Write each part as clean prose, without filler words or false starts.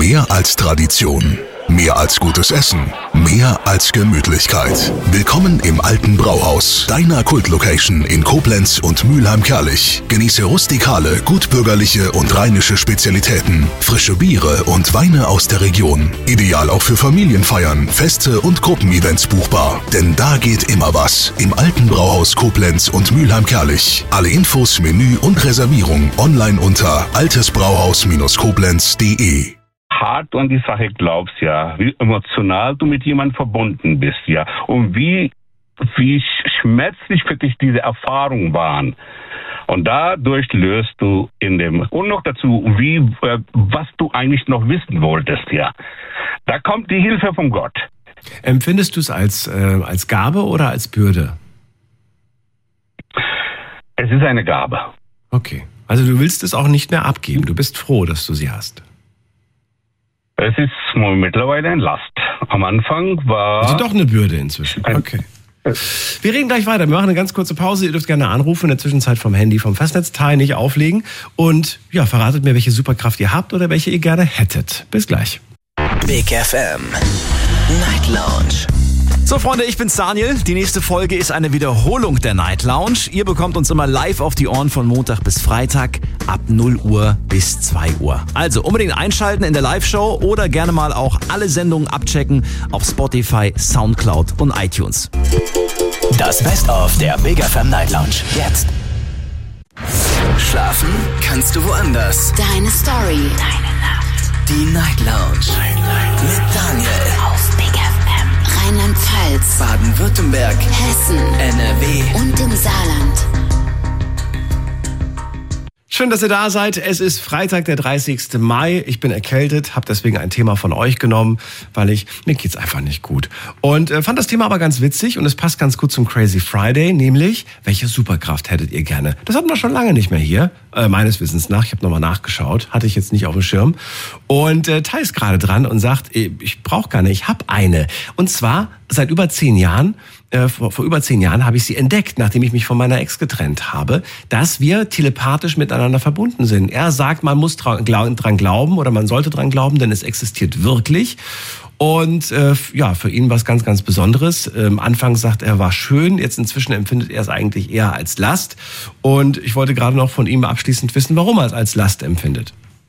Mehr als Tradition. Mehr als gutes Essen. Mehr als Gemütlichkeit. Willkommen im Alten Brauhaus, deiner Kultlocation in Koblenz und Mülheim-Kärlich. Genieße rustikale, gutbürgerliche und rheinische Spezialitäten, frische Biere und Weine aus der Region. Ideal auch für Familienfeiern, Feste und Gruppenevents buchbar. Denn da geht immer was. Im Alten Brauhaus Koblenz und Mülheim-Kärlich. Alle Infos, Menü und Reservierung online unter altesbrauhaus-koblenz.de. Hart an die Sache glaubst, ja, wie emotional du mit jemandem verbunden bist, ja, und wie schmerzlich für dich diese Erfahrungen waren. Und dadurch löst du und noch dazu, was du eigentlich noch wissen wolltest, ja. Da kommt die Hilfe von Gott. Empfindest du es als Gabe oder als Bürde? Es ist eine Gabe. Okay, also du willst es auch nicht mehr abgeben, du bist froh, dass du sie hast. Es ist mittlerweile eine Last. Am Anfang war... Also doch eine Bürde inzwischen. Okay. Wir reden gleich weiter. Wir machen eine ganz kurze Pause. Ihr dürft gerne anrufen. In der Zwischenzeit vom Handy, vom Festnetzteil nicht auflegen. Und ja, verratet mir, welche Superkraft ihr habt oder welche ihr gerne hättet. Bis gleich. Big FM Night Lounge. So Freunde, ich bin's Daniel. Die nächste Folge ist eine Wiederholung der Night Lounge. Ihr bekommt uns immer live auf die Ohren von Montag bis Freitag ab 0 Uhr bis 2 Uhr. Also unbedingt einschalten in der Live-Show oder gerne mal auch alle Sendungen abchecken auf Spotify, Soundcloud und iTunes. Das Best-of der Big FM Night Lounge. Jetzt. Schlafen kannst du woanders. Deine Story. Deine Nacht. Die Night Lounge. Mit Daniel. Auf Big FM. Rheinland-Pfalz, Baden-Württemberg, Hessen, NRW und im Saarland. Schön, dass ihr da seid. Es ist Freitag, der 30. Mai. Ich bin erkältet, habe deswegen ein Thema von euch genommen, weil mir geht's einfach nicht gut. Und fand das Thema aber ganz witzig und es passt ganz gut zum Crazy Friday, nämlich, welche Superkraft hättet ihr gerne? Das hatten wir schon lange nicht mehr hier, meines Wissens nach. Ich habe nochmal nachgeschaut, hatte ich jetzt nicht auf dem Schirm. Und Tai ist gerade dran und sagt, ich brauche keine, ich habe eine. Und zwar seit über 10 Jahren. Vor über 10 Jahren habe ich sie entdeckt, nachdem ich mich von meiner Ex getrennt habe, dass wir telepathisch miteinander verbunden sind. Er sagt, man muss dran glauben oder man sollte dran glauben, denn es existiert wirklich. Und für ihn war es ganz, ganz Besonderes. Anfangs sagt er, war schön, jetzt inzwischen empfindet er es eigentlich eher als Last. Und ich wollte gerade noch von ihm abschließend wissen, warum er es als Last empfindet.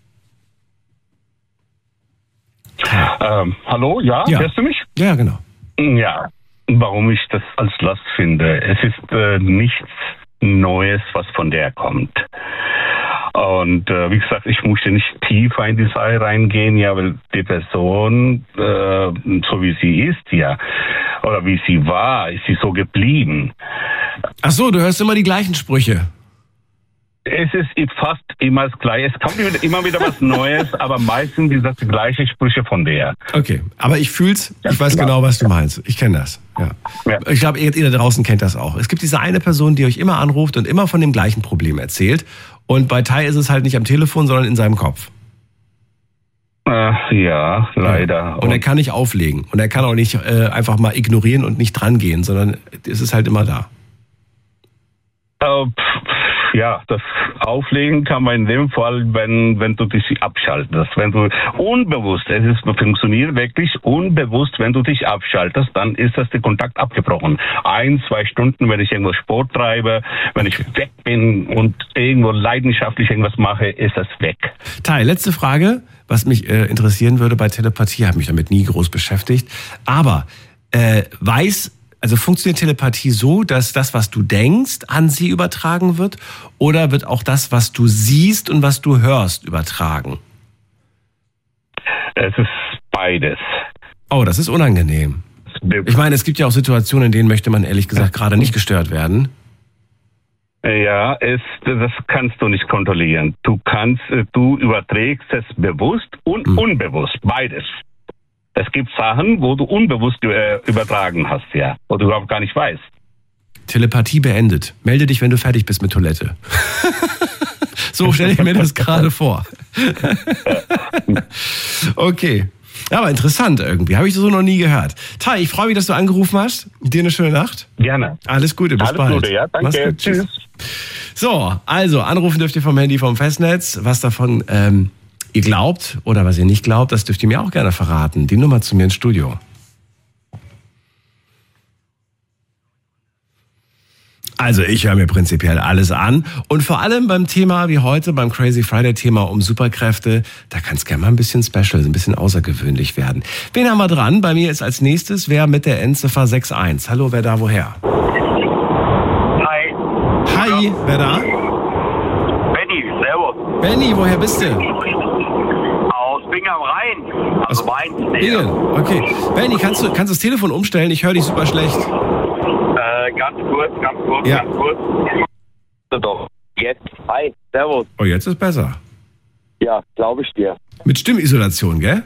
Hallo, ja, hörst du mich? Ja, genau. Ja. Warum ich das als Last finde. Es ist nichts Neues, was von der kommt. Und wie gesagt, ich musste nicht tiefer in die Sache reingehen, ja, weil die Person, so wie sie ist, ja, oder wie sie war, ist sie so geblieben. Ach so, du hörst immer die gleichen Sprüche. Es ist fast immer das Gleiche. Es kommt immer wieder was Neues, aber meistens sind das die gleichen Sprüche von der. Okay, aber ich fühl's, ich weiß genau, was du meinst. Ich kenne das. Ja. Ich glaube, ihr da draußen kennt das auch. Es gibt diese eine Person, die euch immer anruft und immer von dem gleichen Problem erzählt. Und bei Tai ist es halt nicht am Telefon, sondern in seinem Kopf. Ja, leider. Und er kann nicht auflegen. Und er kann auch nicht einfach mal ignorieren und nicht drangehen, sondern es ist halt immer da. Ja, das Auflegen kann man in dem Fall, wenn du dich abschaltest. Wenn du unbewusst, funktioniert wirklich unbewusst, wenn du dich abschaltest, dann ist der Kontakt abgebrochen. 1-2 Stunden, wenn ich irgendwo Sport treibe, wenn ich weg bin und irgendwo leidenschaftlich irgendwas mache, ist das weg. Tai, letzte Frage, was mich interessieren würde bei Telepathie, habe mich damit nie groß beschäftigt, aber also funktioniert Telepathie so, dass das, was du denkst, an sie übertragen wird? Oder wird auch das, was du siehst und was du hörst, übertragen? Es ist beides. Oh, das ist unangenehm. Ich meine, es gibt ja auch Situationen, in denen möchte man ehrlich gesagt gerade nicht gestört werden. Ja, das kannst du nicht kontrollieren. Du überträgst es bewusst und unbewusst, beides. Es gibt Sachen, wo du unbewusst übertragen hast, ja, wo du überhaupt gar nicht weißt. Telepathie beendet. Melde dich, wenn du fertig bist mit Toilette. So stelle ich mir das gerade vor. Okay. Ja, aber interessant irgendwie. Habe ich so noch nie gehört. Tai, ich freue mich, dass du angerufen hast. Dir eine schöne Nacht. Gerne. Alles Gute, bis bald. Alles Gute, ja, danke. Gut, tschüss. So, also, anrufen dürft ihr vom Handy vom Festnetz. Was davon ihr glaubt oder was ihr nicht glaubt, das dürft ihr mir auch gerne verraten. Die Nummer zu mir ins Studio. Also ich höre mir prinzipiell alles an und vor allem beim Thema wie heute, beim Crazy Friday Thema um Superkräfte, da kann es gerne mal ein bisschen special, ein bisschen außergewöhnlich werden. Wen haben wir dran? Bei mir ist als nächstes wer mit der Endziffer 61. Hallo, wer da woher? Hi. Hi, wer da? Benny, servus. Benny, woher bist du? Aus Bingen am Rhein. Also Mainz. Bingen, okay. Benny, kannst du das Telefon umstellen? Ich höre dich super schlecht. Ganz kurz. Ja. Doch. Jetzt. Hi, servus. Oh, jetzt ist besser. Ja, glaube ich dir. Mit Stimmisolation, gell?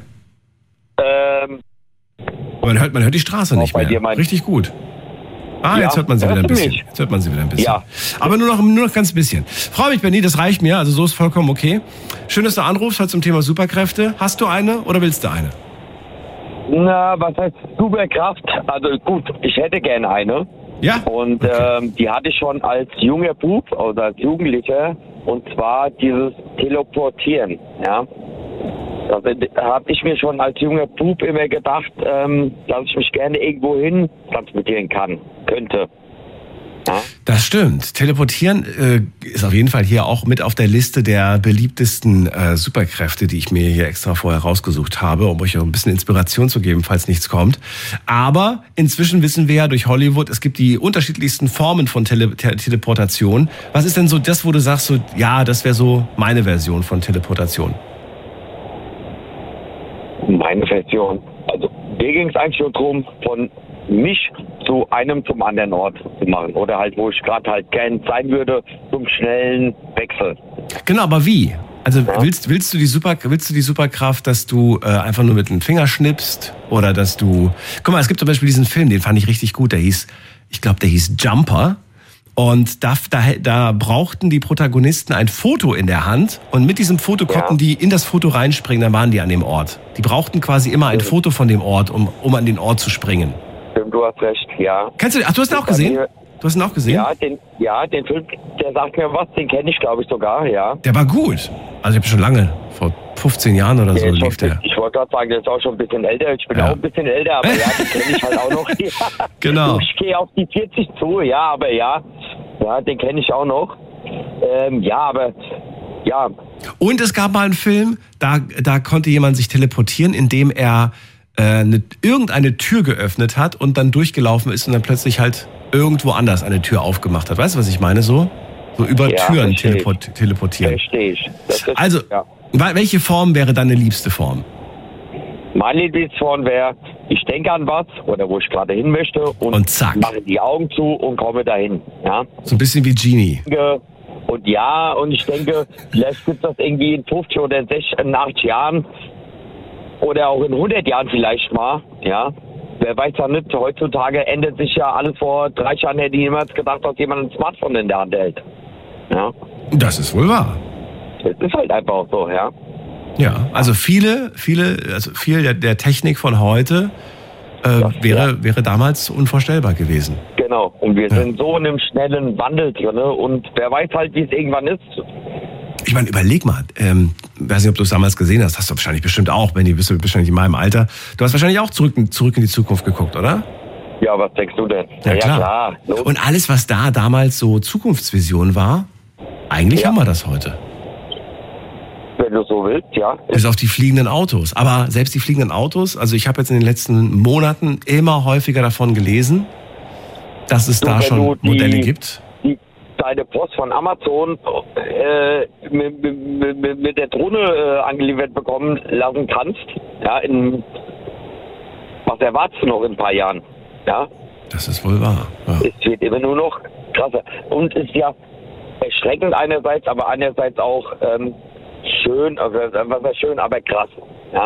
Man hört die Straße nicht bei mehr. dir Richtig gut. Ja, jetzt hört man sie wieder ein hörst du bisschen. mich? Jetzt hört man sie wieder ein bisschen. Ja. Aber nur noch ganz bisschen. Freue mich, Benny, das reicht mir. Also so ist vollkommen okay. Schön, dass du anrufst heute zum Thema Superkräfte. Hast du eine oder willst du eine? Na, was heißt Superkraft? Also gut, ich hätte gern eine. Ja? Und Okay. die hatte ich schon als junger Bub oder als Jugendlicher. Und zwar dieses Teleportieren. Ja. Also habe ich mir schon als junger Bub immer gedacht, dass ich mich gerne irgendwo hin transportieren könnte. Ja. Das stimmt. Teleportieren ist auf jeden Fall hier auch mit auf der Liste der beliebtesten Superkräfte, die ich mir hier extra vorher rausgesucht habe, um euch auch ein bisschen Inspiration zu geben, falls nichts kommt. Aber inzwischen wissen wir ja durch Hollywood, es gibt die unterschiedlichsten Formen von Teleportation. Was ist denn so das, wo du sagst, so, ja, das wäre so meine Version von Teleportation? Meine Version. Also mir ging es eigentlich nur darum, von mich zu einem zum anderen Ort zu machen. Oder halt, wo ich gerade halt gern sein würde, zum schnellen Wechsel. Genau, aber wie? Also willst du die Superkraft, dass du einfach nur mit dem Finger schnippst oder dass du... Guck mal, es gibt zum Beispiel diesen Film, den fand ich richtig gut, der hieß Jumper. Und da brauchten die Protagonisten ein Foto in der Hand und mit diesem Foto konnten die in das Foto reinspringen, dann waren die an dem Ort. Die brauchten quasi immer ein Foto von dem Ort, um an den Ort zu springen. Stimmt, du hast recht, ja. Kennst du, du hast ihn auch gesehen? Du hast ihn auch gesehen? Ja, den Film, der sagt mir was, den kenne ich glaube ich sogar, ja. Der war gut. Also ich habe schon lange, vor 15 Jahren oder so Der ist lief der. Ich wollte gerade sagen, der ist auch schon ein bisschen älter. Ich bin auch ein bisschen älter, aber ja, den kenne ich halt auch noch. Ja. Genau. Ich gehe auf die 40 zu, ja, aber ja, den kenne ich auch noch. Und es gab mal einen Film, da konnte jemand sich teleportieren, indem er irgendeine Tür geöffnet hat und dann durchgelaufen ist und dann plötzlich halt irgendwo anders eine Tür aufgemacht hat. Weißt du, was ich meine? So über Türen teleportieren. Verstehe ich. Also, welche Form wäre deine liebste Form? Meine Lieblingsform wäre, ich denke an was oder wo ich gerade hin möchte und zack. mache die Augen zu und komme dahin. Ja? So ein bisschen wie Genie. Und ich denke, vielleicht gibt es das irgendwie in 50 oder 60, 80 Jahren oder auch in 100 Jahren vielleicht mal. Ja? Wer weiß ja nicht, heutzutage ändert sich ja alles. Vor 30 Jahren hätte niemals gedacht, dass jemand ein Smartphone in der Hand hält. Ja? Das ist wohl wahr. Das ist halt einfach so, ja. Ja, also viel der Technik von heute wäre damals unvorstellbar gewesen. Genau, und wir sind so in einem schnellen Wandel drin und wer weiß halt, wie es irgendwann ist. Ich meine, überleg mal, weiß nicht, ob du es damals gesehen hast, hast du wahrscheinlich bestimmt auch, Benni, bist du wahrscheinlich in meinem Alter. Du hast wahrscheinlich auch zurück in die Zukunft geguckt, oder? Ja, was denkst du denn? Ja, klar. Und alles, was da damals so Zukunftsvision war, eigentlich haben wir das heute. Wenn du so willst, ja. Bis auf die fliegenden Autos. Aber selbst die fliegenden Autos, also ich habe jetzt in den letzten Monaten immer häufiger davon gelesen, dass es da schon Modelle gibt. Deine Post von Amazon mit der Drohne angeliefert bekommen lassen kannst, ja, was erwartest du noch in ein paar Jahren? Ja? Das ist wohl wahr. Ja. Es wird immer nur noch krasser. Und ist ja erschreckend einerseits, aber andererseits auch schön, was heißt schön, aber krass. Ja?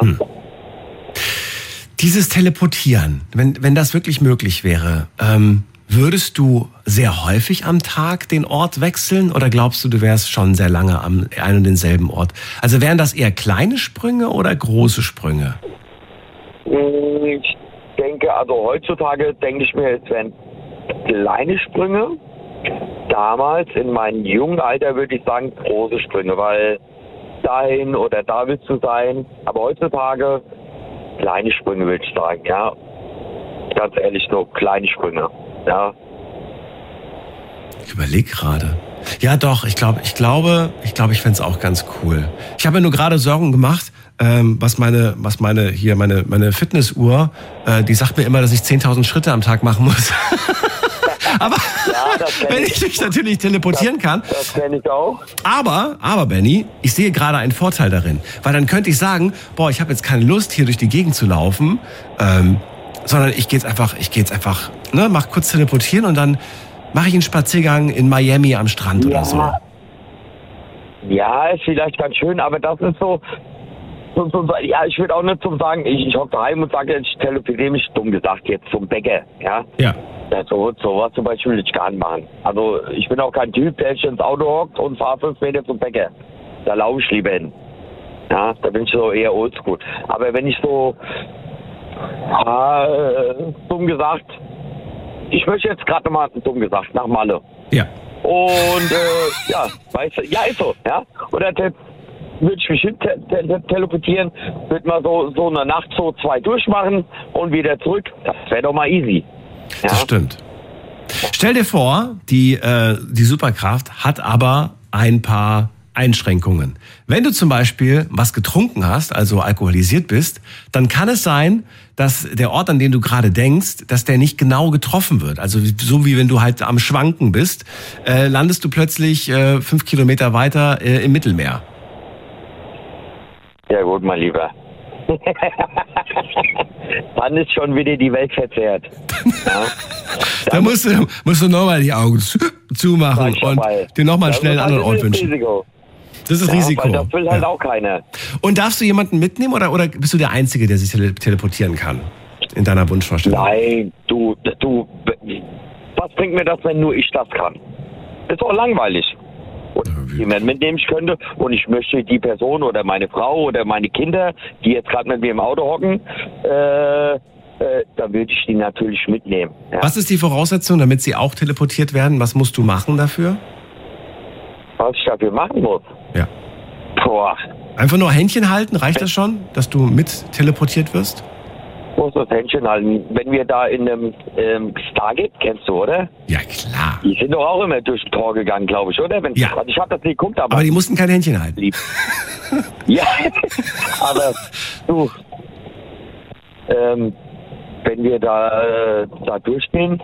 Dieses Teleportieren, wenn das wirklich möglich wäre, würdest du sehr häufig am Tag den Ort wechseln oder glaubst du, du wärst schon sehr lange am einen und denselben Ort? Also wären das eher kleine Sprünge oder große Sprünge? Ich denke, also heutzutage denke ich mir, es wären kleine Sprünge. Damals in meinem jungen Alter würde ich sagen große Sprünge, weil dahin oder da willst du sein. Aber heutzutage kleine Sprünge, würde ich sagen, ja. Ganz ehrlich, nur kleine Sprünge, ja. Ich überlege gerade. Ja, doch, ich glaube, ich fände es auch ganz cool. Ich habe mir nur gerade Sorgen gemacht, was meine Fitnessuhr, die sagt mir immer, dass ich 10.000 Schritte am Tag machen muss. Aber ja, wenn ich mich natürlich teleportieren kann. Das kenne ich auch. Aber Benny, ich sehe gerade einen Vorteil darin. Weil dann könnte ich sagen, boah, ich habe jetzt keine Lust, hier durch die Gegend zu laufen, sondern ich gehe jetzt einfach, ne, mach kurz teleportieren und dann mache ich einen Spaziergang in Miami am Strand oder so. Ja, ist vielleicht ganz schön, aber das ist so ja, ich würde auch nicht zum sagen, ich hocke daheim und sage, ich teleportiere mich, dumm gesagt, jetzt zum Bäcker, ja. Ja. Sowas zum Beispiel will ich gar nicht machen. Also ich bin auch kein Typ, der sich ins Auto hockt und fahre 5 Meter zum Bäcker. Da laufe ich lieber hin. Ja, da bin ich so eher oldschool. Aber wenn ich so, dumm gesagt, ich möchte jetzt gerade nochmal, dumm gesagt, nach Malle. Ja. Und ja, weißt du, ja, ist so, ja. Oder würde ich mich hin teleportieren, würde mal so eine Nacht so 2 durchmachen und wieder zurück. Das wäre doch mal easy. Ja? Das stimmt. Stell dir vor, die Superkraft hat aber ein paar Einschränkungen. Wenn du zum Beispiel was getrunken hast, also alkoholisiert bist, dann kann es sein, dass der Ort, an den du gerade denkst, dass der nicht genau getroffen wird. Also so wie wenn du halt am Schwanken bist, landest du plötzlich 5 Kilometer weiter im Mittelmeer. Ja gut, mein Lieber. Dann ist schon wieder die Welt verzerrt. Ja. Da musst du nochmal die Augen zumachen und dir nochmal schnell einen anderen Ort wünschen. Risiko. Das ist Risiko. Weil das will halt auch keiner. Und darfst du jemanden mitnehmen oder bist du der Einzige, der sich teleportieren kann? In deiner Wunschvorstellung? Nein, du, was bringt mir das, wenn nur ich das kann? Ist auch langweilig. Und jemand mitnehmen ich könnte und ich möchte die Person oder meine Frau oder meine Kinder, die jetzt gerade mit mir im Auto hocken, da würde ich die natürlich mitnehmen. Ja. Was ist die Voraussetzung, damit sie auch teleportiert werden? Was musst du machen dafür? Was ich dafür machen muss? Ja. Boah. Einfach nur Händchen halten, reicht das schon, dass du mit teleportiert wirst? Ich muss das Händchen halten. Wenn wir da in einem Stargate, kennst du, oder? Ja, klar. Die sind doch auch immer durch ein Tor gegangen, glaube ich, oder? Ja. Ich habe das nicht geguckt, aber die mussten kein Händchen halten. Lieb. Ja, aber du, wenn wir da durchgehen,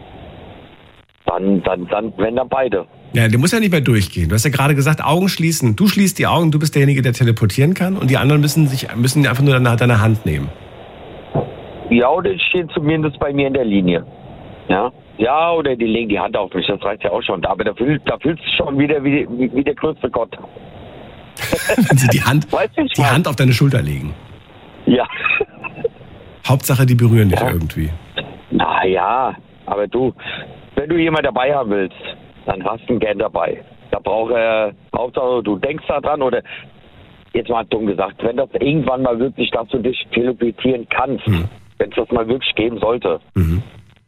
dann wenn dann beide. Ja, du musst ja nicht mehr durchgehen. Du hast ja gerade gesagt, Augen schließen. Du schließt die Augen, du bist derjenige, der teleportieren kann und die anderen müssen einfach nur deine Hand nehmen. Ja, oder die stehen zumindest bei mir in der Linie. Ja, ja, oder die legen die Hand auf mich, das reicht ja auch schon. Aber da fühlst du schon wieder wie der größte Gott. Wenn sie die Hand auf deine Schulter legen. Ja. Hauptsache, die berühren dich irgendwie. Ja, aber du, wenn du jemanden dabei haben willst, dann hast du ihn gern dabei. Da Hauptsache, du denkst da dran oder, jetzt mal dumm gesagt, wenn das irgendwann mal wirklich, dass du dich teleportieren kannst, wenn es das mal wirklich geben sollte. Mhm.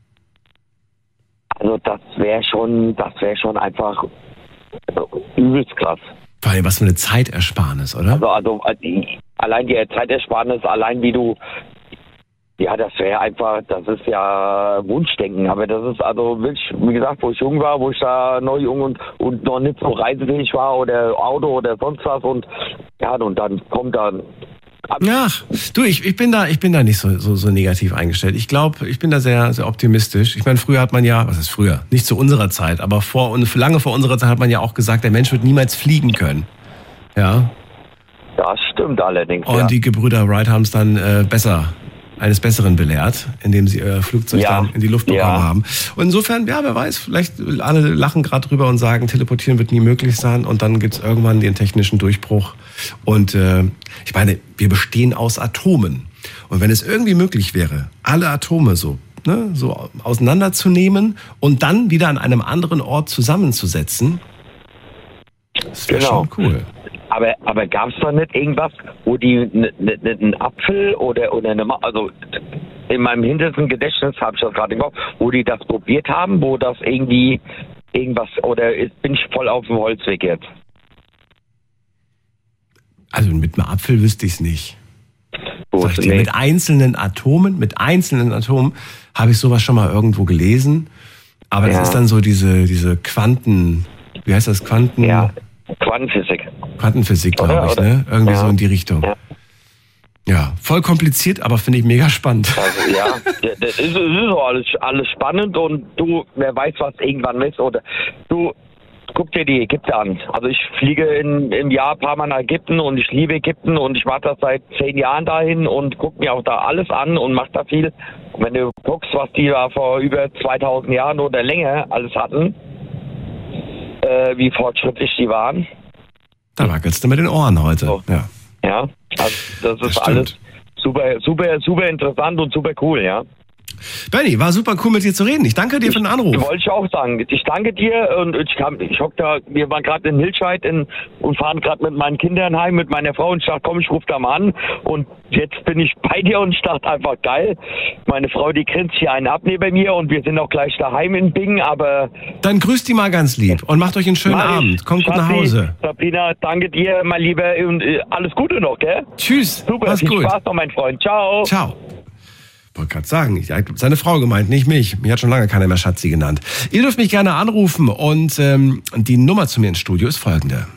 Also das wäre schon einfach übelst krass. Vor allem, was für eine Zeitersparnis, oder? Also allein die Zeitersparnis, allein wie du, ja, das wäre einfach, das ist ja Wunschdenken, aber das ist also wirklich, wie gesagt, wo ich jung war, wo ich da neu jung und noch nicht so reisefähig war oder Auto oder sonst was und ja, und dann kommt dann... Ach, du, ich bin da nicht so negativ eingestellt. Ich glaube, ich bin da sehr, sehr optimistisch. Ich meine, früher hat man ja, was ist früher? Nicht zu unserer Zeit, aber lange vor unserer Zeit hat man ja auch gesagt, der Mensch wird niemals fliegen können. Ja. Das stimmt allerdings, und die Gebrüder Wright haben es dann eines Besseren belehrt, indem sie ihr Flugzeug dann in die Luft bekommen haben. Und insofern, ja, wer weiß, vielleicht alle lachen gerade drüber und sagen, teleportieren wird nie möglich sein und dann gibt's irgendwann den technischen Durchbruch. Und ich meine, wir bestehen aus Atomen. Und wenn es irgendwie möglich wäre, alle Atome so auseinanderzunehmen und dann wieder an einem anderen Ort zusammenzusetzen, das wäre schon cool. Aber gab es da nicht irgendwas, wo die einen Apfel oder also in meinem hintersten Gedächtnis habe ich das gerade im Kopf, wo die das probiert haben, wo das irgendwie irgendwas, oder bin ich voll auf dem Holzweg jetzt? Also mit einem Apfel wüsste ich es nicht. Gut, Sag ich dir, mit einzelnen Atomen habe ich sowas schon mal irgendwo gelesen. Aber das ist dann so diese Quanten, wie heißt das, Ja, Quantenphysik. Quantenphysik, glaube ich, ne? Irgendwie so in die Richtung. Ja, voll kompliziert, aber finde ich mega spannend. Also, ja, das ist so alles spannend und wer weiß, was irgendwann ist. Oder guck dir die Ägypter an. Also ich fliege im Jahr ein paar Mal nach Ägypten und ich liebe Ägypten und ich war da seit 10 Jahren dahin und gucke mir auch da alles an und mache da viel. Und wenn du guckst, was die da vor über 2000 Jahren oder länger alles hatten, wie fortschrittlich die waren. Da wackelst du mit den Ohren heute. So. Ja, also das ist alles super interessant und super cool, ja. Benny, war super cool mit dir zu reden. Ich danke dir für den Anruf. Wollte ich auch sagen. Ich danke dir und ich hock da, wir waren gerade in Hilscheid und fahren gerade mit meinen Kindern heim, mit meiner Frau und ich dachte, komm, ich rufe da mal an und jetzt bin ich bei dir und ich dachte einfach geil. Meine Frau, die grinst hier einen ab neben mir und wir sind auch gleich daheim in Bingen, aber... Dann grüßt die mal ganz lieb und macht euch einen schönen Abend. Kommt gut nach Hause. Sabrina, danke dir, mein Lieber, und alles Gute noch, gell? Tschüss. Super, viel Spaß noch, mein Freund. Ciao. Ciao. Ich wollte gerade sagen, ich habe seine Frau gemeint, nicht mich. Mir hat schon lange keiner mehr Schatzi genannt. Ihr dürft mich gerne anrufen und die Nummer zu mir ins Studio ist folgende.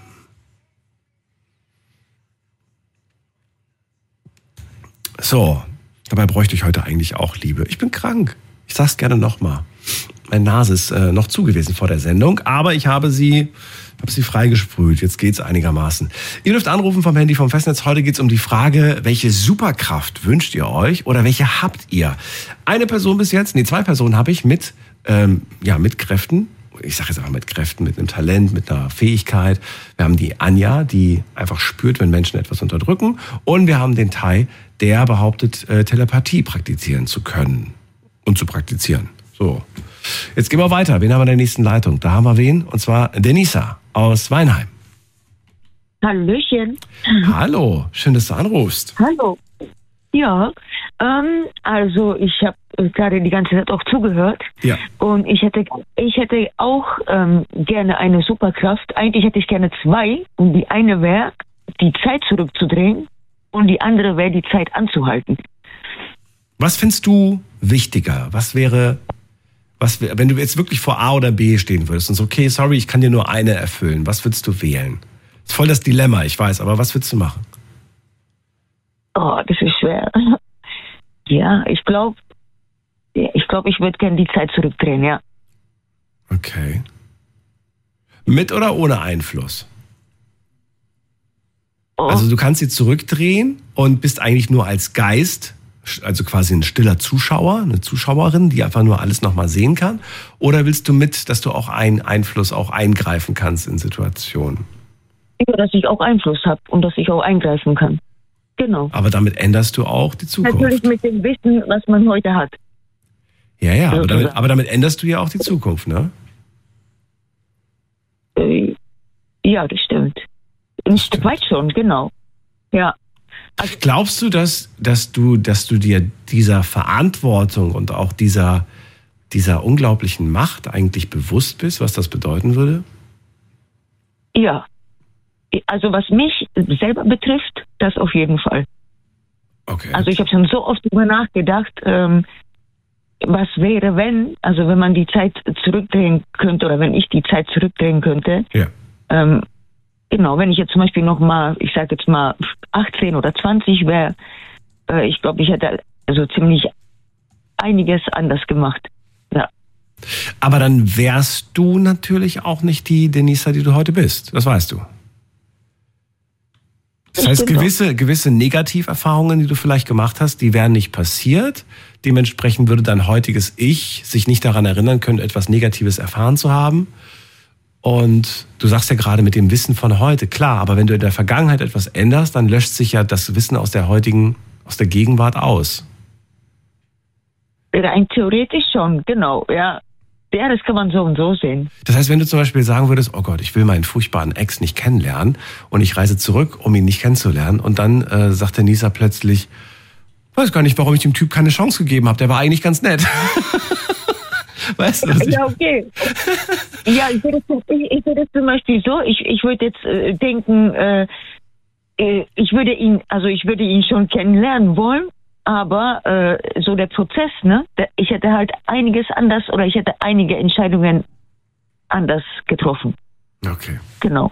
So, dabei bräuchte ich heute eigentlich auch Liebe. Ich bin krank. Ich sag's gerne nochmal. Meine Nase ist noch zu gewesen vor der Sendung, aber ich habe sie freigesprüht. Jetzt geht's einigermaßen. Ihr dürft anrufen vom Handy vom Festnetz. Heute geht's um die Frage, welche Superkraft wünscht ihr euch oder welche habt ihr? Eine Person bis jetzt, zwei Personen habe ich mit Kräften. Ich sage jetzt einfach mit Kräften, mit einem Talent, mit einer Fähigkeit. Wir haben die Anja, die einfach spürt, wenn Menschen etwas unterdrücken. Und wir haben den Tai, der behauptet, Telepathie praktizieren zu können und zu praktizieren. So, jetzt gehen wir weiter. Wen haben wir in der nächsten Leitung? Da haben wir wen, und zwar Denisa aus Weinheim. Hallöchen. Hallo, schön, dass du anrufst. Hallo. Ja, also ich habe gerade die ganze Zeit auch zugehört. Ja. Und ich hätte auch gerne eine Superkraft. Eigentlich hätte ich gerne 2. Und die eine wäre, die Zeit zurückzudrehen. Und die andere wäre, die Zeit anzuhalten. Was findest du wichtiger? Was wäre, wenn du jetzt wirklich vor A oder B stehen würdest und so, okay, sorry, ich kann dir nur eine erfüllen. Was würdest du wählen? Das ist voll das Dilemma, ich weiß, aber was würdest du machen? Oh, das ist schwer. Ja, ich glaube, ich würde gerne die Zeit zurückdrehen, ja. Okay. Mit oder ohne Einfluss? Oh. Also du kannst sie zurückdrehen und bist eigentlich nur als Geist, also quasi ein stiller Zuschauer, eine Zuschauerin, die einfach nur alles nochmal sehen kann? Oder willst du dass du auch einen Einfluss auch eingreifen kannst in Situationen? Ja, dass ich auch Einfluss habe und dass ich auch eingreifen kann. Genau. Aber damit änderst du auch die Zukunft. Natürlich mit dem Wissen, was man heute hat. Ja, aber damit änderst du ja auch die Zukunft, ne? Ja, das stimmt. Ein Stück weit schon, genau. Ja. Also, glaubst du, dass du dir dieser Verantwortung und auch dieser unglaublichen Macht eigentlich bewusst bist, was das bedeuten würde? Ja. Also was mich selber betrifft, das auf jeden Fall. Okay. Also ich habe schon so oft darüber nachgedacht, was wäre, wenn man die Zeit zurückdrehen könnte oder wenn ich die Zeit zurückdrehen könnte. Ja. Genau, wenn ich jetzt zum Beispiel noch mal, ich sage jetzt mal 18 oder 20 wäre, ich glaube, ich hätte also ziemlich einiges anders gemacht. Ja. Aber dann wärst du natürlich auch nicht die Denisa, die du heute bist. Das weißt du. Das heißt, gewisse Negativerfahrungen, die du vielleicht gemacht hast, die wären nicht passiert. Dementsprechend würde dein heutiges Ich sich nicht daran erinnern können, etwas Negatives erfahren zu haben. Und du sagst ja gerade mit dem Wissen von heute, klar, aber wenn du in der Vergangenheit etwas änderst, dann löscht sich ja das Wissen aus der Gegenwart aus. Rein theoretisch schon, genau, ja. Ja, das kann man so und so sehen. Das heißt, wenn du zum Beispiel sagen würdest, oh Gott, ich will meinen furchtbaren Ex nicht kennenlernen und ich reise zurück, um ihn nicht kennenzulernen, und dann sagt der Nisa plötzlich, weiß gar nicht, warum ich dem Typ keine Chance gegeben habe, der war eigentlich ganz nett. Weißt du, was ja, okay. Ja, ich würde zum Beispiel so, ich würde jetzt denken, ich würde ihn schon kennenlernen wollen, aber so der Prozess, ne? Ich hätte halt einiges anders oder ich hätte einige Entscheidungen anders getroffen. Okay. Genau.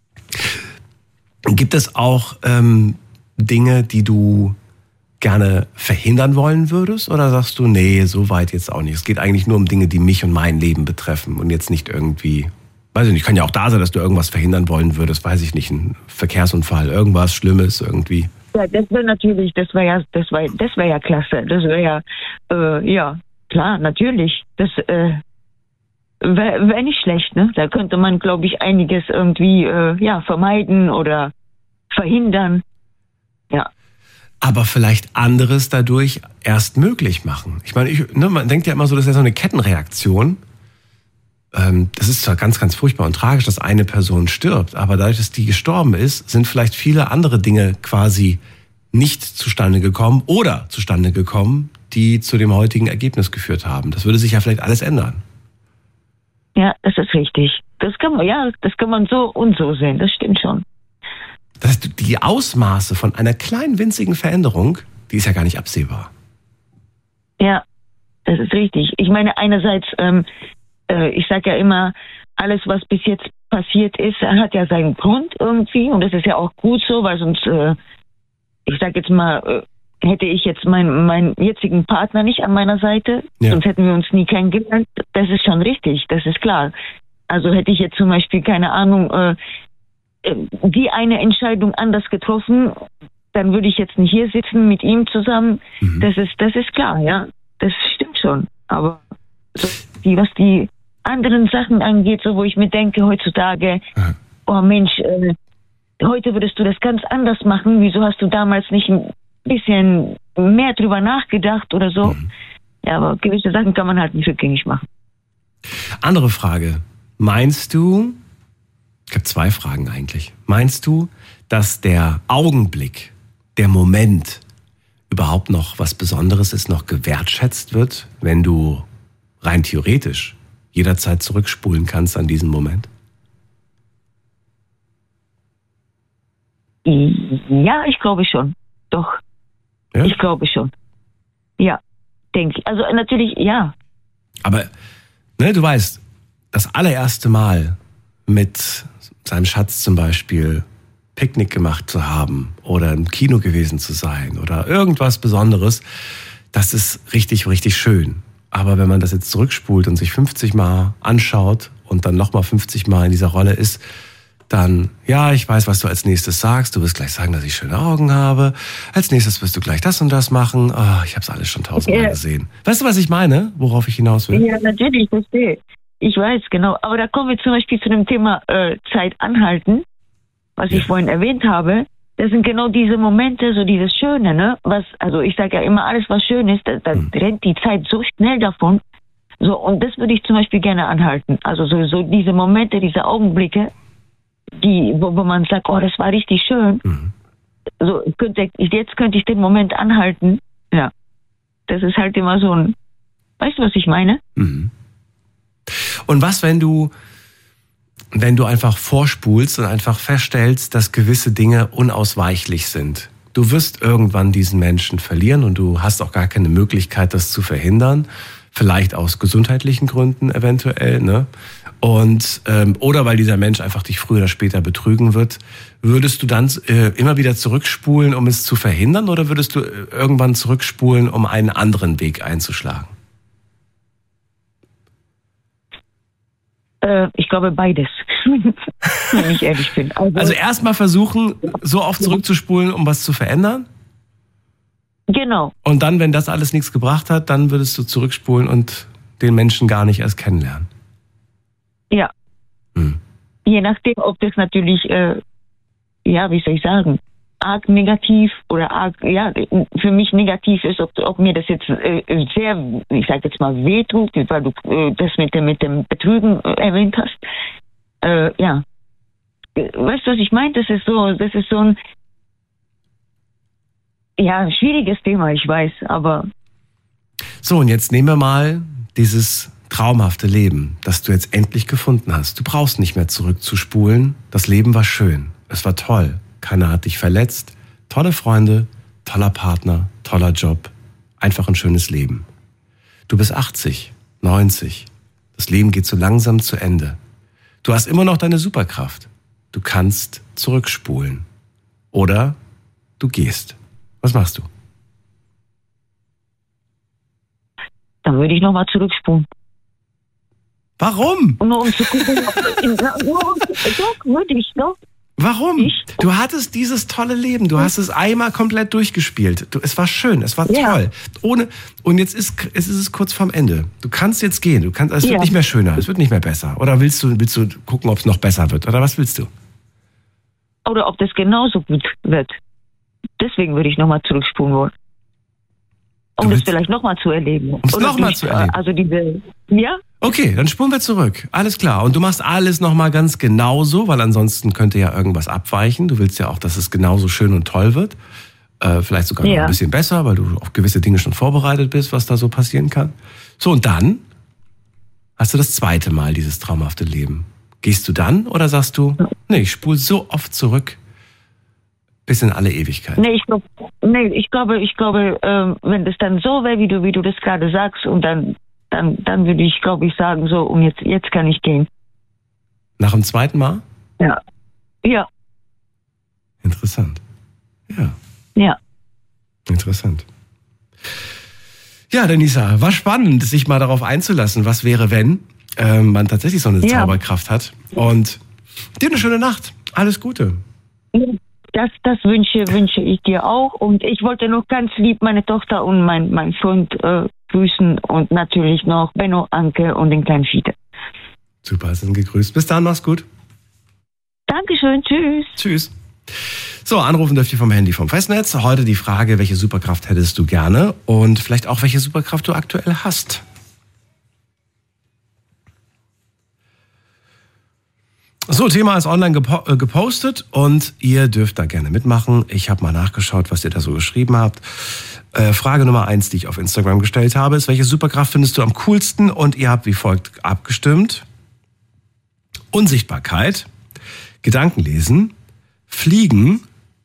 Gibt es auch Dinge, die du gerne verhindern wollen würdest? Oder sagst du, nee, so weit jetzt auch nicht. Es geht eigentlich nur um Dinge, die mich und mein Leben betreffen und jetzt nicht irgendwie, weiß ich nicht, kann ja auch da sein, dass du irgendwas verhindern wollen würdest, weiß ich nicht, ein Verkehrsunfall, irgendwas Schlimmes irgendwie. Ja, das wäre natürlich, das wäre ja klasse. Das wäre ja, klar, natürlich. Das wäre nicht schlecht, ne? Da könnte man, glaube ich, einiges irgendwie vermeiden oder verhindern. Ja. Aber vielleicht anderes dadurch erst möglich machen. Ich meine, man denkt ja immer so, das ist ja so eine Kettenreaktion. Das ist zwar ganz, ganz furchtbar und tragisch, dass eine Person stirbt, aber dadurch, dass die gestorben ist, sind vielleicht viele andere Dinge quasi nicht zustande gekommen oder zustande gekommen, die zu dem heutigen Ergebnis geführt haben. Das würde sich ja vielleicht alles ändern. Ja, das ist richtig. Das kann man so und so sehen, das stimmt schon. Das heißt, die Ausmaße von einer kleinen winzigen Veränderung, die ist ja gar nicht absehbar. Ja, das ist richtig. Ich meine, einerseits, ich sage ja immer, alles, was bis jetzt passiert ist, hat ja seinen Grund irgendwie. Und das ist ja auch gut so, weil sonst, ich sage jetzt mal, hätte ich jetzt meinen jetzigen Partner nicht an meiner Seite, sonst hätten wir uns nie kennengelernt. Das ist schon richtig, das ist klar. Also hätte ich jetzt zum Beispiel, keine Ahnung, die eine Entscheidung anders getroffen, dann würde ich jetzt nicht hier sitzen mit ihm zusammen. Mhm. Das ist klar, ja. Das stimmt schon. Aber so, was die anderen Sachen angeht, so wo ich mir denke heutzutage, oh Mensch, heute würdest du das ganz anders machen. Wieso hast du damals nicht ein bisschen mehr drüber nachgedacht oder so? Mhm. Ja, aber gewisse Sachen kann man halt nicht rückgängig machen. Andere Frage. Meinst du, ich habe 2 Fragen eigentlich. Meinst du, dass der Augenblick, der Moment überhaupt noch was Besonderes ist, noch gewertschätzt wird, wenn du rein theoretisch jederzeit zurückspulen kannst an diesen Moment? Ja, ich glaube schon. Doch. Ja? Ich glaube schon. Ja, denke ich. Also natürlich, ja. Aber, du weißt, das allererste Mal mit seinem Schatz zum Beispiel Picknick gemacht zu haben oder im Kino gewesen zu sein oder irgendwas Besonderes, das ist richtig, richtig schön. Aber wenn man das jetzt zurückspult und sich 50 Mal anschaut und dann nochmal 50 Mal in dieser Rolle ist, dann, ja, ich weiß, was du als nächstes sagst. Du wirst gleich sagen, dass ich schöne Augen habe. Als nächstes wirst du gleich das und das machen. Oh, ich habe es alles schon 1000-mal gesehen. Weißt du, was ich meine? Worauf ich hinaus will? Ja, natürlich, ich verstehe. Ich weiß, genau. Aber da kommen wir zum Beispiel zu dem Thema Zeit anhalten, was ich vorhin erwähnt habe. Das sind genau diese Momente, so dieses Schöne, ne? Also ich sage ja immer, alles was schön ist, da rennt die Zeit so schnell davon. So, und das würde ich zum Beispiel gerne anhalten. Also so diese Momente, diese Augenblicke, wo man sagt, oh, das war richtig schön. Mhm. So, jetzt könnte ich den Moment anhalten. Ja. Das ist halt immer so ein, weißt du, was ich meine? Mhm. Und was, wenn du einfach vorspulst und einfach feststellst, dass gewisse Dinge unausweichlich sind? Du wirst irgendwann diesen Menschen verlieren und du hast auch gar keine Möglichkeit, das zu verhindern. Vielleicht aus gesundheitlichen Gründen eventuell, ne? Und oder weil dieser Mensch einfach dich früher oder später betrügen wird. Würdest du dann immer wieder zurückspulen, um es zu verhindern, oder würdest du irgendwann zurückspulen, um einen anderen Weg einzuschlagen? Ich glaube beides, wenn ich ehrlich bin. Also erstmal versuchen, so oft zurückzuspulen, um was zu verändern? Genau. Und dann, wenn das alles nichts gebracht hat, dann würdest du zurückspulen und den Menschen gar nicht erst kennenlernen? Ja. Je nachdem, ob das natürlich, wie soll ich sagen, arg negativ oder arg, für mich negativ ist, ob mir das jetzt sehr, ich sage jetzt mal, wehtut, weil du das mit dem Betrügen erwähnt hast. Weißt du, was ich meine? Das ist so ein schwieriges Thema, ich weiß, aber... So, und jetzt nehmen wir mal dieses traumhafte Leben, das du jetzt endlich gefunden hast. Du brauchst nicht mehr zurückzuspulen. Das Leben war schön. Es war toll. keiner hat dich verletzt. Tolle Freunde, toller Partner, toller Job, einfach ein schönes Leben. Du bist 80, 90. Das Leben geht so langsam zu Ende. Du hast immer noch deine Superkraft. Du kannst zurückspulen. Oder du gehst. Was machst du? Dann würde ich nochmal zurückspulen. Warum? Nur um zu gucken, doch, würde ich noch. Warum? Du hattest dieses tolle Leben. Du hast es einmal komplett durchgespielt. Es war schön, es war toll. Und jetzt ist es kurz vorm Ende. Du kannst jetzt gehen. Es wird nicht mehr schöner, es wird nicht mehr besser. Oder willst du gucken, ob es noch besser wird? Oder was willst du? Oder ob das genauso gut wird. Deswegen würde ich nochmal zurückspulen wollen. Um das vielleicht nochmal zu erleben. Um es nochmal zu erleben? Also Okay, dann spulen wir zurück. Alles klar. Und du machst alles nochmal ganz genauso, weil ansonsten könnte ja irgendwas abweichen. Du willst ja auch, dass es genauso schön und toll wird. Vielleicht sogar noch ein bisschen besser, weil du auf gewisse Dinge schon vorbereitet bist, was da so passieren kann. So, und dann hast du das zweite Mal dieses traumhafte Leben. Gehst du dann oder sagst du, nee, ich spule so oft zurück, bis in alle Ewigkeit? Nee, ich glaube, wenn das dann so wäre, wie du das gerade sagst, und dann würde ich, glaube ich, sagen, so, und jetzt kann ich gehen. Nach dem zweiten Mal? Ja. Interessant. Ja. Interessant. Ja, Denisa, war spannend, sich mal darauf einzulassen, was wäre, wenn man tatsächlich so eine Zauberkraft hat. Und dir eine schöne Nacht. Alles Gute. Das wünsche ich dir auch. Und ich wollte noch ganz lieb meine Tochter und mein Freund grüßen und natürlich noch Benno, Anke und den kleinen Fiete. Super, sind gegrüßt. Bis dann, mach's gut. Dankeschön, tschüss. Tschüss. So, anrufen dürft ihr vom Handy vom Festnetz. Heute die Frage, welche Superkraft hättest du gerne und vielleicht auch, welche Superkraft du aktuell hast. So, Thema ist online gepostet und ihr dürft da gerne mitmachen. Ich habe mal nachgeschaut, was ihr da so geschrieben habt. Frage Nummer 1, die ich auf Instagram gestellt habe, ist, welche Superkraft findest du am coolsten? Und ihr habt wie folgt abgestimmt. Unsichtbarkeit, Gedankenlesen, Fliegen,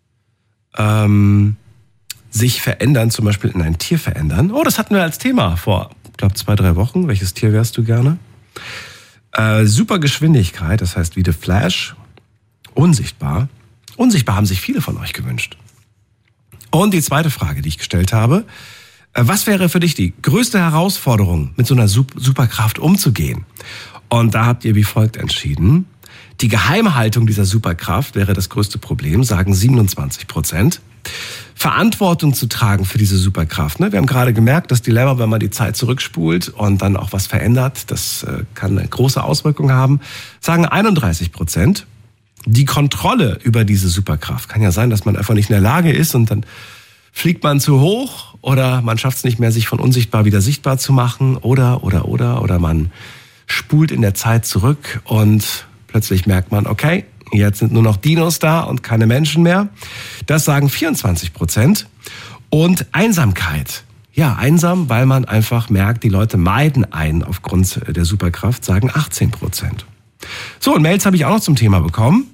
sich verändern, zum Beispiel in ein Tier verändern. Oh, das hatten wir als Thema vor, ich glaube, 2-3 Wochen. Welches Tier wärst du gerne? Supergeschwindigkeit, das heißt wie The Flash. Unsichtbar. Unsichtbar haben sich viele von euch gewünscht. Und die zweite Frage, die ich gestellt habe, was wäre für dich die größte Herausforderung, mit so einer Superkraft umzugehen? Und da habt ihr wie folgt entschieden. Die Geheimhaltung dieser Superkraft wäre das größte Problem, sagen 27%. Verantwortung zu tragen für diese Superkraft. Wir haben gerade gemerkt, das Dilemma, wenn man die Zeit zurückspult und dann auch was verändert, das kann eine große Auswirkung haben, sagen 31%. Die Kontrolle über diese Superkraft. Kann ja sein, dass man einfach nicht in der Lage ist und dann fliegt man zu hoch oder man schafft es nicht mehr, sich von unsichtbar wieder sichtbar zu machen oder man spult in der Zeit zurück und plötzlich merkt man, okay, jetzt sind nur noch Dinos da und keine Menschen mehr. Das sagen 24%. Und Einsamkeit. Ja, einsam, weil man einfach merkt, die Leute meiden einen aufgrund der Superkraft, sagen 18%. So, und Mails habe ich auch noch zum Thema bekommen.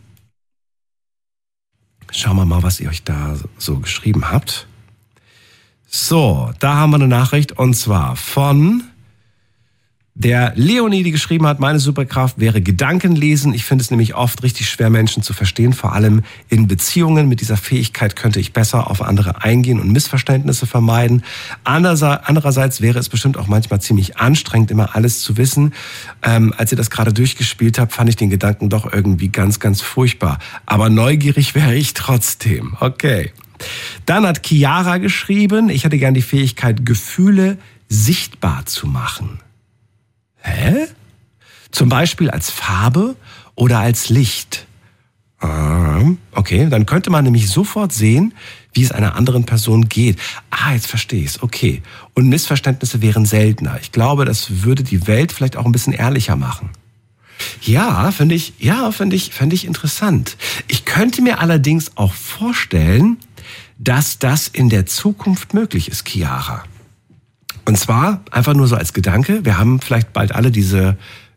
Schauen wir mal, was ihr euch da so geschrieben habt. So, da haben wir eine Nachricht und zwar von der Leonie, die geschrieben hat, meine Superkraft wäre Gedankenlesen. Ich finde es nämlich oft richtig schwer, Menschen zu verstehen, vor allem in Beziehungen. Mit dieser Fähigkeit könnte ich besser auf andere eingehen und Missverständnisse vermeiden. Andererseits wäre es bestimmt auch manchmal ziemlich anstrengend, immer alles zu wissen. Als ihr das gerade durchgespielt habt, fand ich den Gedanken doch irgendwie ganz, ganz furchtbar. Aber neugierig wäre ich trotzdem. Okay. Dann hat Chiara geschrieben, ich hätte gern die Fähigkeit, Gefühle sichtbar zu machen. Hä? Zum Beispiel als Farbe oder als Licht. Okay, dann könnte man nämlich sofort sehen, wie es einer anderen Person geht. Jetzt verstehe ich's. Okay. Und Missverständnisse wären seltener. Ich glaube, das würde die Welt vielleicht auch ein bisschen ehrlicher machen. Ja, finde ich interessant. Ich könnte mir allerdings auch vorstellen, dass das in der Zukunft möglich ist, Chiara. Und zwar einfach nur so als Gedanke, wir haben vielleicht bald alle diese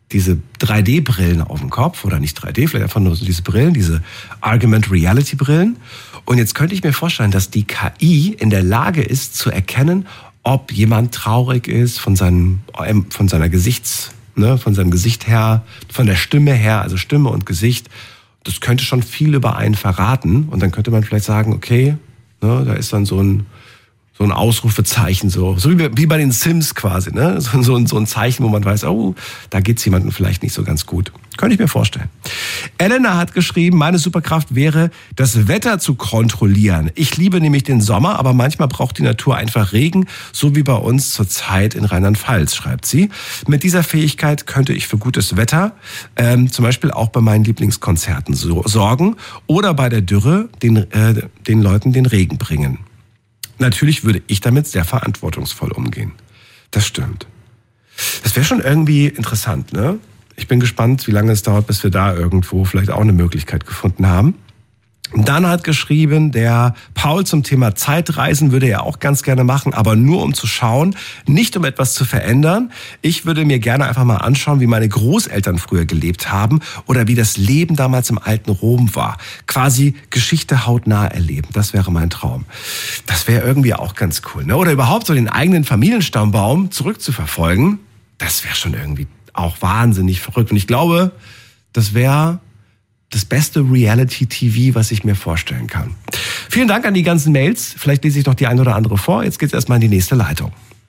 diese 3D-Brillen auf dem Kopf, oder nicht 3D, vielleicht einfach nur so diese Brillen, diese Augmented Reality-Brillen. Und jetzt könnte ich mir vorstellen, dass die KI in der Lage ist zu erkennen, ob jemand traurig ist von seiner von seinem Gesicht her, von der Stimme her, also Stimme und Gesicht. Das könnte schon viel über einen verraten. Und dann könnte man vielleicht sagen, okay, ne, da ist dann so ein Ausrufezeichen, so wie bei den Sims quasi, ne? So ein Zeichen, wo man weiß, oh, da geht's jemandem vielleicht nicht so ganz gut. Könnte ich mir vorstellen. Elena hat geschrieben, meine Superkraft wäre, das Wetter zu kontrollieren. Ich liebe nämlich den Sommer, aber manchmal braucht die Natur einfach Regen, so wie bei uns zurzeit in Rheinland-Pfalz, schreibt sie. Mit dieser Fähigkeit könnte ich für gutes Wetter, zum Beispiel auch bei meinen Lieblingskonzerten sorgen oder bei der Dürre den Leuten den Regen bringen. Natürlich würde ich damit sehr verantwortungsvoll umgehen. Das stimmt. Das wäre schon irgendwie interessant, ne? Ich bin gespannt, wie lange es dauert, bis wir da irgendwo vielleicht auch eine Möglichkeit gefunden haben. Dann hat geschrieben, der Paul zum Thema Zeitreisen würde er auch ganz gerne machen, aber nur um zu schauen, nicht um etwas zu verändern. Ich würde mir gerne einfach mal anschauen, wie meine Großeltern früher gelebt haben oder wie das Leben damals im alten Rom war. Quasi Geschichte hautnah erleben. Das wäre mein Traum. Das wäre irgendwie auch ganz cool, ne? Oder überhaupt so den eigenen Familienstammbaum zurückzuverfolgen. Das wäre schon irgendwie auch wahnsinnig verrückt. Und ich glaube, das wäre das beste Reality-TV, was ich mir vorstellen kann. Vielen Dank an die ganzen Mails. Vielleicht lese ich noch die eine oder andere vor. Jetzt geht's erstmal in die nächste Leitung.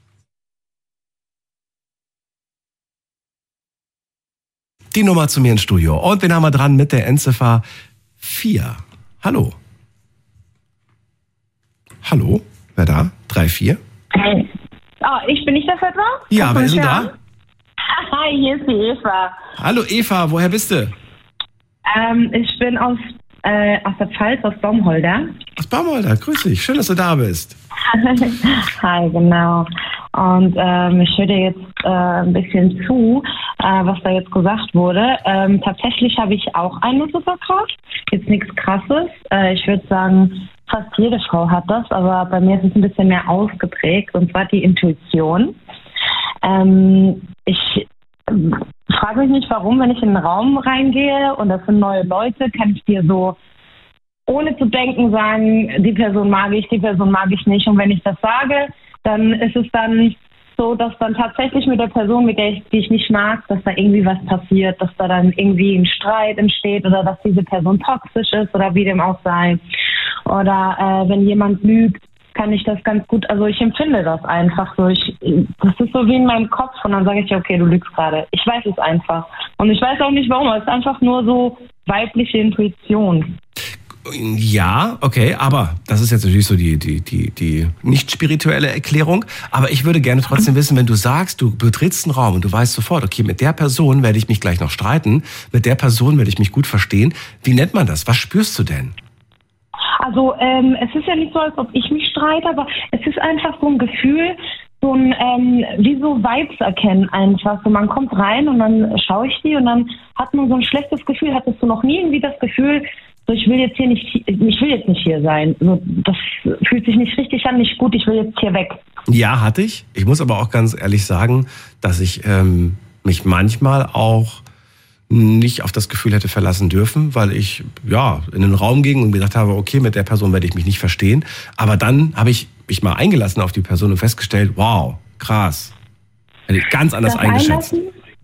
Die Nummer zu mir ins Studio. Und wen haben wir dran mit der Endziffer 4? Hallo. Hallo? Wer da? 3-4? Hey. Oh, ich bin nicht dafür dran? Ja, wer ist denn da? Hi, hier ist die Eva. Hallo Eva, woher bist du? Ich bin aus der Pfalz, aus Baumholder. Aus Baumholder, grüß dich. Schön, dass du da bist. Hi, genau. Und ich höre dir jetzt ein bisschen zu, was da jetzt gesagt wurde. Tatsächlich habe ich auch eine Superkraft. Jetzt nichts Krasses. Ich würde sagen, fast jede Frau hat das, aber bei mir ist es ein bisschen mehr ausgeprägt, und zwar die Intuition. Ich frage mich nicht, warum, wenn ich in einen Raum reingehe und das sind neue Leute, kann ich dir so ohne zu denken sagen, die Person mag ich nicht. Und wenn ich das sage, dann ist es dann so, dass dann tatsächlich mit der Person, die ich nicht mag, dass da irgendwie was passiert, dass da dann irgendwie ein Streit entsteht oder dass diese Person toxisch ist oder wie dem auch sei. Oder wenn jemand lügt, kann ich das ganz gut, also ich empfinde das einfach so. Das ist so wie in meinem Kopf und dann sage ich, okay, du lügst gerade. Ich weiß es einfach. Und ich weiß auch nicht warum, es ist einfach nur so weibliche Intuition. Ja, okay, aber das ist jetzt natürlich so die nicht spirituelle Erklärung. Aber ich würde gerne trotzdem wissen, wenn du sagst, du betrittst einen Raum und du weißt sofort, okay, mit der Person werde ich mich gleich noch streiten, mit der Person werde ich mich gut verstehen. Wie nennt man das? Was spürst du denn? Also es ist ja nicht so, als ob ich mich streite, aber es ist einfach so ein Gefühl, so ein wie so Vibes erkennen einfach. So man kommt rein und dann schaue ich die und dann hat man so ein schlechtes Gefühl. Hattest du noch nie irgendwie das Gefühl, so ich will jetzt nicht hier sein. So, das fühlt sich nicht richtig an, nicht gut, ich will jetzt hier weg. Ja, hatte ich. Ich muss aber auch ganz ehrlich sagen, dass ich mich manchmal auch nicht auf das Gefühl hätte verlassen dürfen, weil ich in den Raum ging und gedacht habe, okay, mit der Person werde ich mich nicht verstehen. Aber dann habe ich mich mal eingelassen auf die Person und festgestellt, wow, krass. Hätte ich ganz anders eingeschätzt.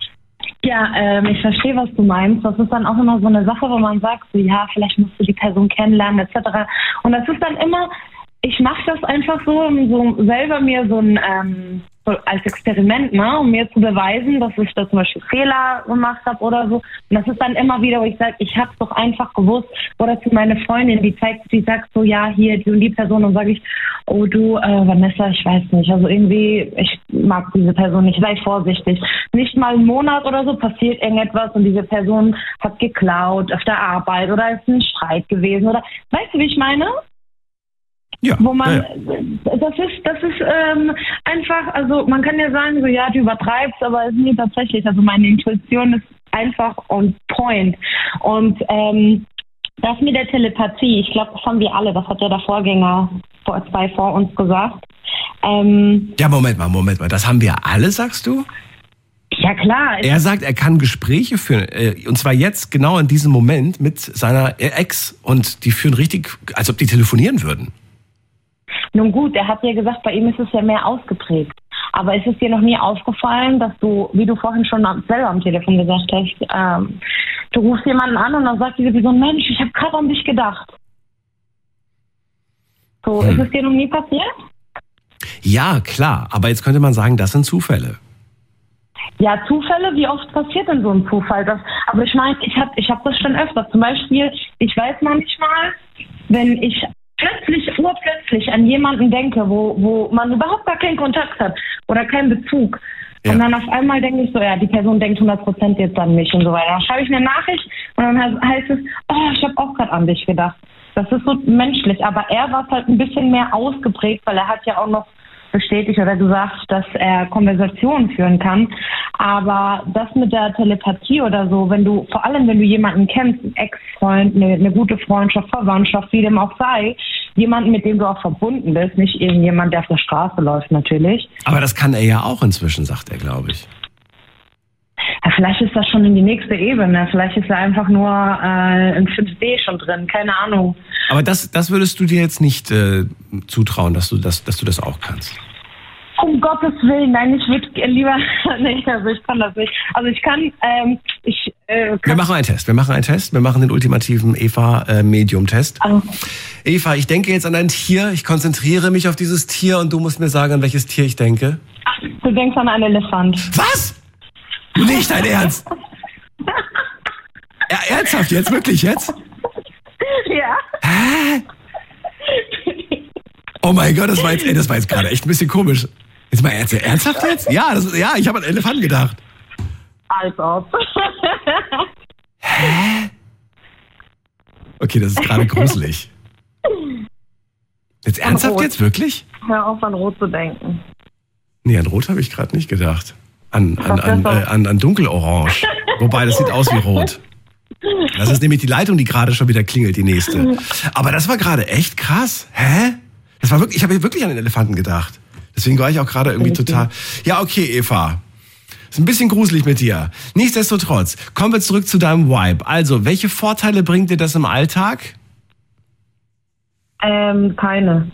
Ja, ich verstehe, was du meinst. Das ist dann auch immer so eine Sache, wo man sagt, so, ja, vielleicht musst du die Person kennenlernen, etc. Und das ist dann immer, ich mache das einfach so, um so selber mir so ein so als Experiment, ne, um mir zu beweisen, dass ich da zum Beispiel Fehler gemacht habe oder so. Und das ist dann immer wieder, wo ich sage, ich habe es doch einfach gewusst. Oder zu meiner Freundin, die sagt so, ja, hier, die und die Person. Und sage ich, oh du, Vanessa, ich weiß nicht. Also irgendwie, ich mag diese Person nicht. Sei vorsichtig. Nicht mal einen Monat oder so passiert irgendetwas und diese Person hat geklaut auf der Arbeit oder ist ein Streit gewesen. Oder weißt du, wie ich meine? Ja, wo man, das ist einfach, also man kann ja sagen, so ja, du übertreibst, aber es ist mir tatsächlich, also meine Intuition ist einfach on point. Und das mit der Telepathie, ich glaube, das haben wir alle, das hat ja der Vorgänger vor uns gesagt. Ja, Moment mal, das haben wir alle, sagst du? Ja, klar. Er sagt, er kann Gespräche führen. Und zwar jetzt, genau in diesem Moment, mit seiner Ex. Und die führen richtig, als ob die telefonieren würden. Nun gut, er hat ja gesagt, bei ihm ist es ja mehr ausgeprägt. Aber ist es dir noch nie aufgefallen, dass du, wie du vorhin schon selber am Telefon gesagt hast, du rufst jemanden an und dann sagt diese Person, Mensch, ich habe gerade an dich gedacht. So, ist es dir noch nie passiert? Ja, klar. Aber jetzt könnte man sagen, das sind Zufälle. Ja, Zufälle, wie oft passiert denn so ein Zufall? Aber ich meine, ich hab das schon öfter. Zum Beispiel, ich weiß manchmal, wenn ich urplötzlich an jemanden denke, wo man überhaupt gar keinen Kontakt hat oder keinen Bezug. Ja. Und dann auf einmal denke ich so, ja, die Person denkt 100% jetzt an mich und so weiter. Dann schreibe ich eine Nachricht und dann heißt es, oh, ich habe auch gerade an dich gedacht. Das ist so menschlich. Aber er war halt ein bisschen mehr ausgeprägt, weil er hat ja auch noch bestätigt oder gesagt, dass er Konversationen führen kann. Aber das mit der Telepathie oder so, vor allem wenn du jemanden kennst, einen Ex-Freund, eine gute Freundschaft, Verwandtschaft, wie dem auch sei, jemanden, mit dem du auch verbunden bist, nicht irgendjemand, der auf der Straße läuft natürlich. Aber das kann er ja auch inzwischen, sagt er, glaube ich. Ja, vielleicht ist das schon in die nächste Ebene. Vielleicht ist er einfach nur in 5D schon drin, keine Ahnung. Aber das würdest du dir jetzt nicht zutrauen, dass du das auch kannst? Um Gottes Willen, nein, ich würde lieber, nee, also ich kann das nicht. Also ich kann, Wir machen einen Test. Wir machen den ultimativen Eva-Medium-Test. Eva, ich denke jetzt an ein Tier, ich konzentriere mich auf dieses Tier und du musst mir sagen, an welches Tier ich denke. Ach, du denkst an einen Elefant. Was? Nicht dein Ernst? Ja, ernsthaft jetzt? Wirklich jetzt? Ja. Hä? Oh mein Gott, das war jetzt gerade echt ein bisschen komisch. Jetzt mal ernsthaft jetzt? Ja, ich habe an Elefanten gedacht. Als ob. Hä? Okay, das ist gerade gruselig. Jetzt ernsthaft jetzt, wirklich? Hör auf, an Rot zu denken. Nee, an Rot habe ich gerade nicht gedacht. An dunkelorange. Wobei, das sieht aus wie Rot. Das ist nämlich die Leitung, die gerade schon wieder klingelt, die nächste. Aber das war gerade echt krass. Hä? Das war wirklich, ich habe wirklich an den Elefanten gedacht. Deswegen war ich auch gerade irgendwie total... Ja, okay, Eva. Ist ein bisschen gruselig mit dir. Nichtsdestotrotz, kommen wir zurück zu deinem Vibe. Also, welche Vorteile bringt dir das im Alltag? Keine.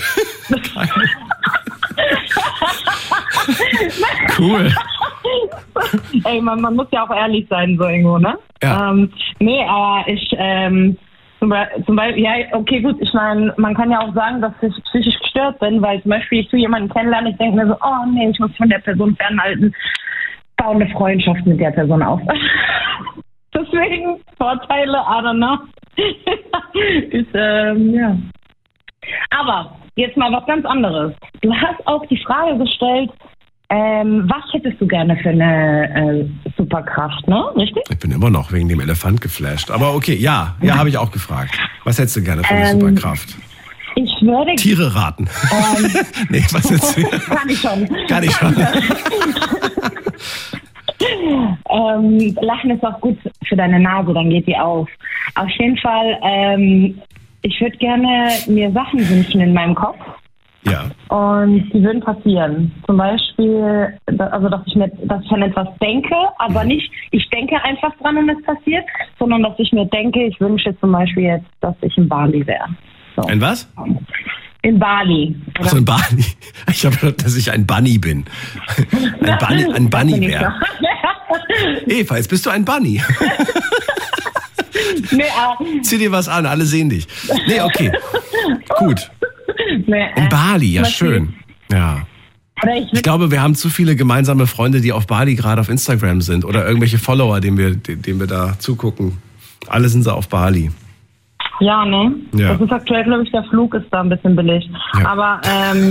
Cool. Ey, man muss ja auch ehrlich sein, so irgendwo, ne? Ja. Nee, aber ich, zum Beispiel, ja, okay, gut, ich meine, man kann ja auch sagen, dass ich psychisch gestört bin, weil zum Beispiel ich jemanden kennenlerne, ich denke mir so, oh nee, ich muss von der Person fernhalten, baue eine Freundschaft mit der Person auf. Deswegen, Vorteile, I don't know. Ist, ja. Aber, jetzt mal was ganz anderes. Du hast auch die Frage gestellt, was hättest du gerne für eine Superkraft, ne? Richtig? Ich bin immer noch wegen dem Elefant geflasht. Aber okay, ja, habe ich auch gefragt. Was hättest du gerne für eine Superkraft? Ich würde... Tiere raten. Nee, was hättest du? Kann ich schon. Lachen ist auch gut für deine Nase, dann geht die auf. Auf jeden Fall, ich würde gerne mir Sachen wünschen in meinem Kopf. Ja. Und die würden passieren. Zum Beispiel, also dass ich an etwas denke, aber nicht, ich denke einfach dran und es passiert, sondern dass ich mir denke, ich wünsche zum Beispiel jetzt, dass ich in Bali wäre. So. Ein was? In Bali. Achso, in Bali. Ich habe gedacht, dass ich ein Bunny bin. Ein Bunny wäre. Eva, jetzt bist du ein Bunny. Nee, zieh dir was an, alle sehen dich. Nee, okay. Gut. In Bali, ja schön. Ja. Ich glaube, wir haben zu viele gemeinsame Freunde, die auf Bali gerade auf Instagram sind oder irgendwelche Follower, denen wir da zugucken. Alle sind sie auf Bali. Ja, ne? Ja. Das ist aktuell, glaube ich, der Flug ist da ein bisschen billig. Ja. Aber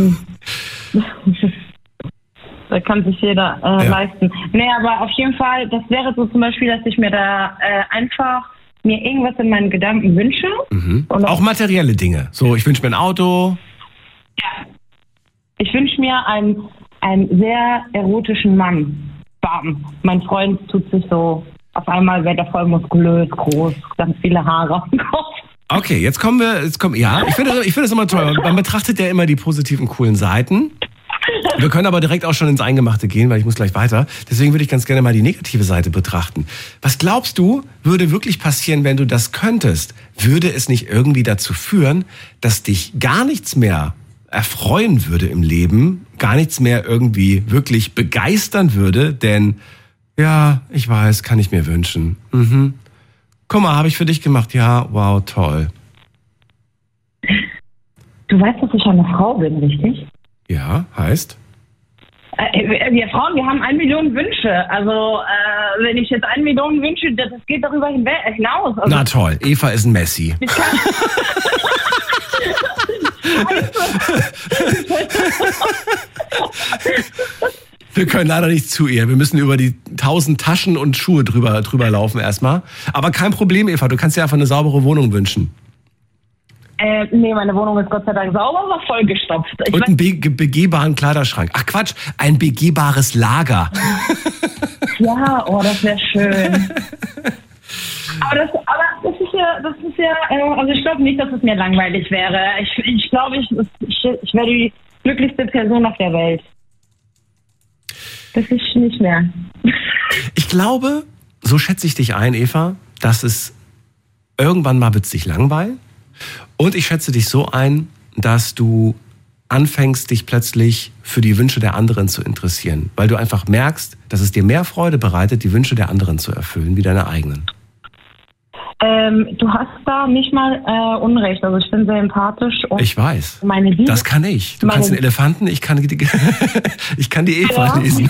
da kann sich jeder leisten. Nee, aber auf jeden Fall, das wäre so zum Beispiel, dass ich mir da einfach mir irgendwas in meinen Gedanken wünsche. Mhm. Und auch materielle Dinge. So, ich wünsche mir ein Auto. Ja. Ich wünsche mir einen sehr erotischen Mann. Bam. Mein Freund tut sich so, auf einmal wird er voll muskulös, groß, ganz viele Haare auf dem Kopf. Okay, ja, ich finde das immer toll. Man betrachtet ja immer die positiven, coolen Seiten. Wir können aber direkt auch schon ins Eingemachte gehen, weil ich muss gleich weiter. Deswegen würde ich ganz gerne mal die negative Seite betrachten. Was glaubst du, würde wirklich passieren, wenn du das könntest? Würde es nicht irgendwie dazu führen, dass dich gar nichts mehr erfreuen würde im Leben, gar nichts mehr irgendwie wirklich begeistern würde? Denn, ja, ich weiß, kann ich mir wünschen. Mhm. Guck mal, habe ich für dich gemacht. Ja, wow, toll. Du weißt, dass ich eine Frau bin, richtig? Ja, heißt? Wir Frauen, wir haben 1 Million Wünsche. Also, wenn ich jetzt 1 Million wünsche, das geht darüber hinaus. Also, na toll, Eva ist ein Messi. Wir können leider nicht zu ihr. Wir müssen über die 1000 Taschen und Schuhe drüber laufen erstmal. Aber kein Problem, Eva. Du kannst dir einfach eine saubere Wohnung wünschen. Nee, meine Wohnung ist Gott sei Dank sauber, aber vollgestopft. Und einen begehbaren Kleiderschrank. Ach Quatsch, ein begehbares Lager. Ja, oh, das wäre schön. Aber das ist ja, also ich glaube nicht, dass es mir langweilig wäre. Ich glaube, ich wäre die glücklichste Person auf der Welt. Das ist nicht mehr. Ich glaube, so schätze ich dich ein, Eva, dass es irgendwann mal wird es dich langweilen. Und ich schätze dich so ein, dass du anfängst, dich plötzlich für die Wünsche der anderen zu interessieren. Weil du einfach merkst, dass es dir mehr Freude bereitet, die Wünsche der anderen zu erfüllen, wie deine eigenen. Du hast da nicht mal Unrecht. Also ich bin sehr empathisch. Und ich weiß. Meine Liebe, das kann ich. Du kannst den Elefanten, ich kann die Eva lesen.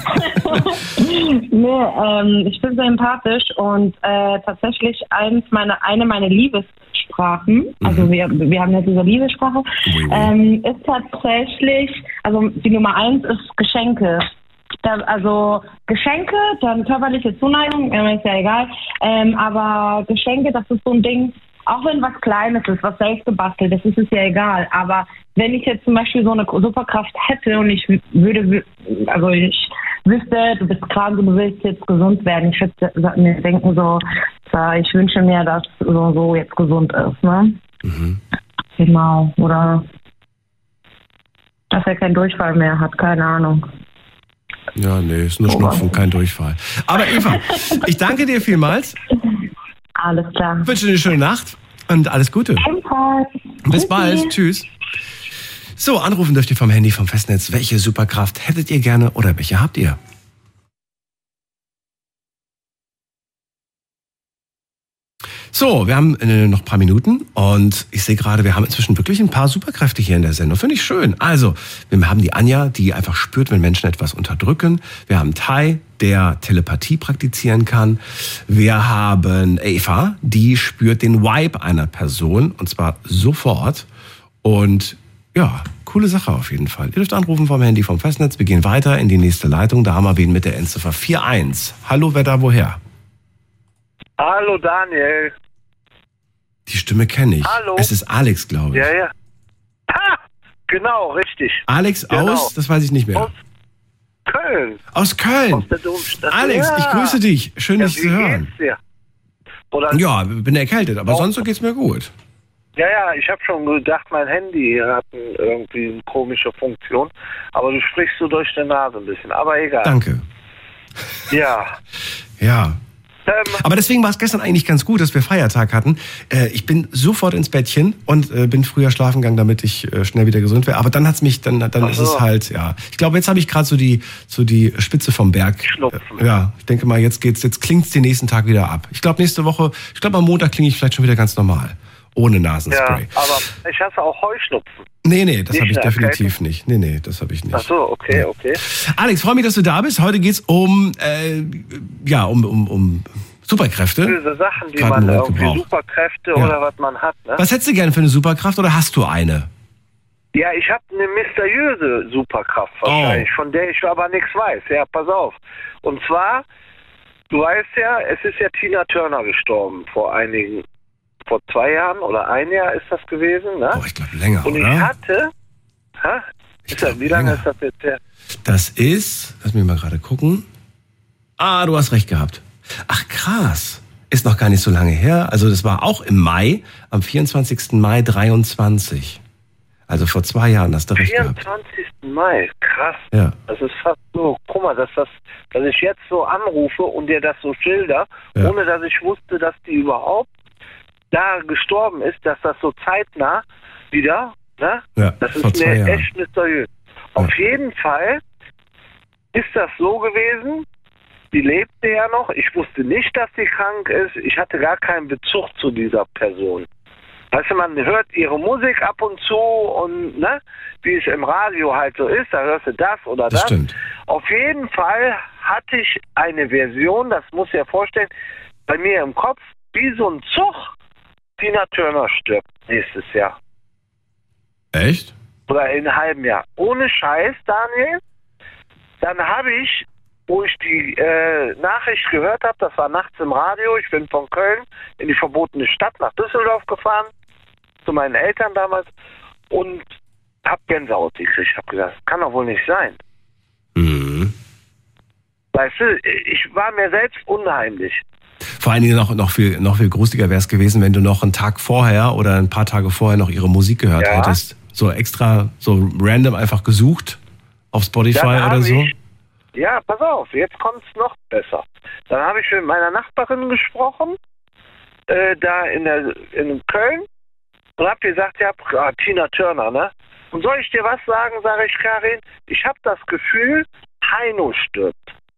Nee, ich bin sehr empathisch und tatsächlich eine meiner Liebessprachen, also wir haben ja diese Liebessprache, ist tatsächlich, also die Nummer 1 ist Geschenke. Also Geschenke, dann körperliche Zuneigung, ist ja egal, aber Geschenke, das ist so ein Ding, auch wenn was Kleines ist, was selbst gebastelt ist, ist es ja egal, aber wenn ich jetzt zum Beispiel so eine Superkraft hätte und ich wüsste, du bist krank und du willst jetzt gesund werden, ich würde mir denken so, ich wünsche mir, dass so jetzt gesund ist, ne? Mhm. Genau, oder dass er keinen Durchfall mehr hat, keine Ahnung. Ja, nee, ist nur Schnupfen, kein Durchfall. Aber Eva, ich danke dir vielmals. Alles klar. Ich wünsche dir eine schöne Nacht und alles Gute. Bis bald. Tschüss. So, anrufen dürft ihr vom Handy, vom Festnetz. Welche Superkraft hättet ihr gerne oder welche habt ihr? So, wir haben noch ein paar Minuten und ich sehe gerade, wir haben inzwischen wirklich ein paar Superkräfte hier in der Sendung. Finde ich schön. Also, wir haben die Anja, die einfach spürt, wenn Menschen etwas unterdrücken. Wir haben Tai, der Telepathie praktizieren kann. Wir haben Eva, die spürt den Vibe einer Person und zwar sofort. Und ja, coole Sache auf jeden Fall. Ihr dürft anrufen vom Handy, vom Festnetz. Wir gehen weiter in die nächste Leitung. Da haben wir wen mit der Endziffer 41. Hallo, wer da woher? Hallo Daniel. Die Stimme kenne ich. Hallo. Es ist Alex, glaube ich. Ja. Ah, genau, richtig. Alex genau. Aus? Das weiß ich nicht mehr. Aus Köln. Aus Köln. Aus der Domstadt. Alex, ja. Ich grüße dich. Schön, dich zu hören. Wie geht's dir? Oder ja, bin erkältet, aber sonst so geht's mir gut. Ja, ich habe schon gedacht, mein Handy hat irgendwie eine komische Funktion. Aber du sprichst so durch die Nase ein bisschen. Aber egal. Danke. Ja. Ja. Aber deswegen war es gestern eigentlich ganz gut, dass wir Feiertag hatten. Ich bin sofort ins Bettchen und bin früher schlafen gegangen, damit ich schnell wieder gesund wäre. Aber dann hat's mich, dann ist es halt, ja. Ich glaube, jetzt habe ich gerade so die Spitze vom Berg. Schnupfen. Ja, ich denke mal, jetzt klingt's den nächsten Tag wieder ab. Ich glaube, am Montag klinge ich vielleicht schon wieder ganz normal. Ohne Nasenspray. Ja, aber ich hatte auch Heuschnupfen. Nee, das habe ich definitiv nicht. Nee, das habe ich nicht. Ach so, okay. Alex, freue mich, dass du da bist. Heute geht's um Superkräfte. Diese Sachen, die man irgendwie Superkräfte oder was man hat. Ne? Was hättest du gerne für eine Superkraft oder hast du eine? Ja, ich habe eine mysteriöse Superkraft wahrscheinlich, von der ich aber nichts weiß. Ja, pass auf. Und zwar, du weißt ja, es ist ja Tina Turner gestorben vor 2 Jahren oder 1 Jahr ist das gewesen, ne? Oh, ich glaube länger, und oder? Und ich hatte, wie lange ist das jetzt her? Das ist, lass mich mal gerade gucken. Du hast recht gehabt. Ach krass, ist noch gar nicht so lange her. Also das war auch im Mai, am 24. Mai 23. Also vor 2 Jahren hast du recht gehabt. 24. Mai, krass. Ja. Das ist fast so, guck mal, dass ich jetzt so anrufe und dir das so schilder, ohne dass ich wusste, dass die überhaupt da gestorben ist, dass das so zeitnah wieder, ne? Ja, das vor ist 2 mir Jahren. echt mysteriös. Auf jeden Fall ist das so gewesen, die lebte ja noch, ich wusste nicht, dass sie krank ist, ich hatte gar keinen Bezug zu dieser Person. Weißt du, man hört ihre Musik ab und zu und, ne, wie es im Radio halt so ist, da hörst du das oder das. Stimmt. Auf jeden Fall hatte ich eine Version, das muss ich dir vorstellen, bei mir im Kopf, wie so ein Zug, Tina Turner stirbt nächstes Jahr. Echt? Oder in einem halben Jahr. Ohne Scheiß, Daniel. Dann habe ich, wo ich die Nachricht gehört habe, das war nachts im Radio, ich bin von Köln in die verbotene Stadt nach Düsseldorf gefahren, zu meinen Eltern damals, und habe Gänsehaut gekriegt. Ich habe gedacht, das kann doch wohl nicht sein. Mhm. Weißt du, ich war mir selbst unheimlich. Vor allen Dingen noch viel gruseliger wäre es gewesen, wenn du noch einen Tag vorher oder ein paar Tage vorher noch ihre Musik gehört hättest. So extra, so random einfach gesucht auf Spotify oder so. Ja, pass auf, jetzt kommt es noch besser. Dann habe ich mit meiner Nachbarin gesprochen, da in Köln, und habe gesagt, ja, Tina Turner, ne? Und soll ich dir was sagen, sage ich, Karin, ich habe das Gefühl, Heino stirbt.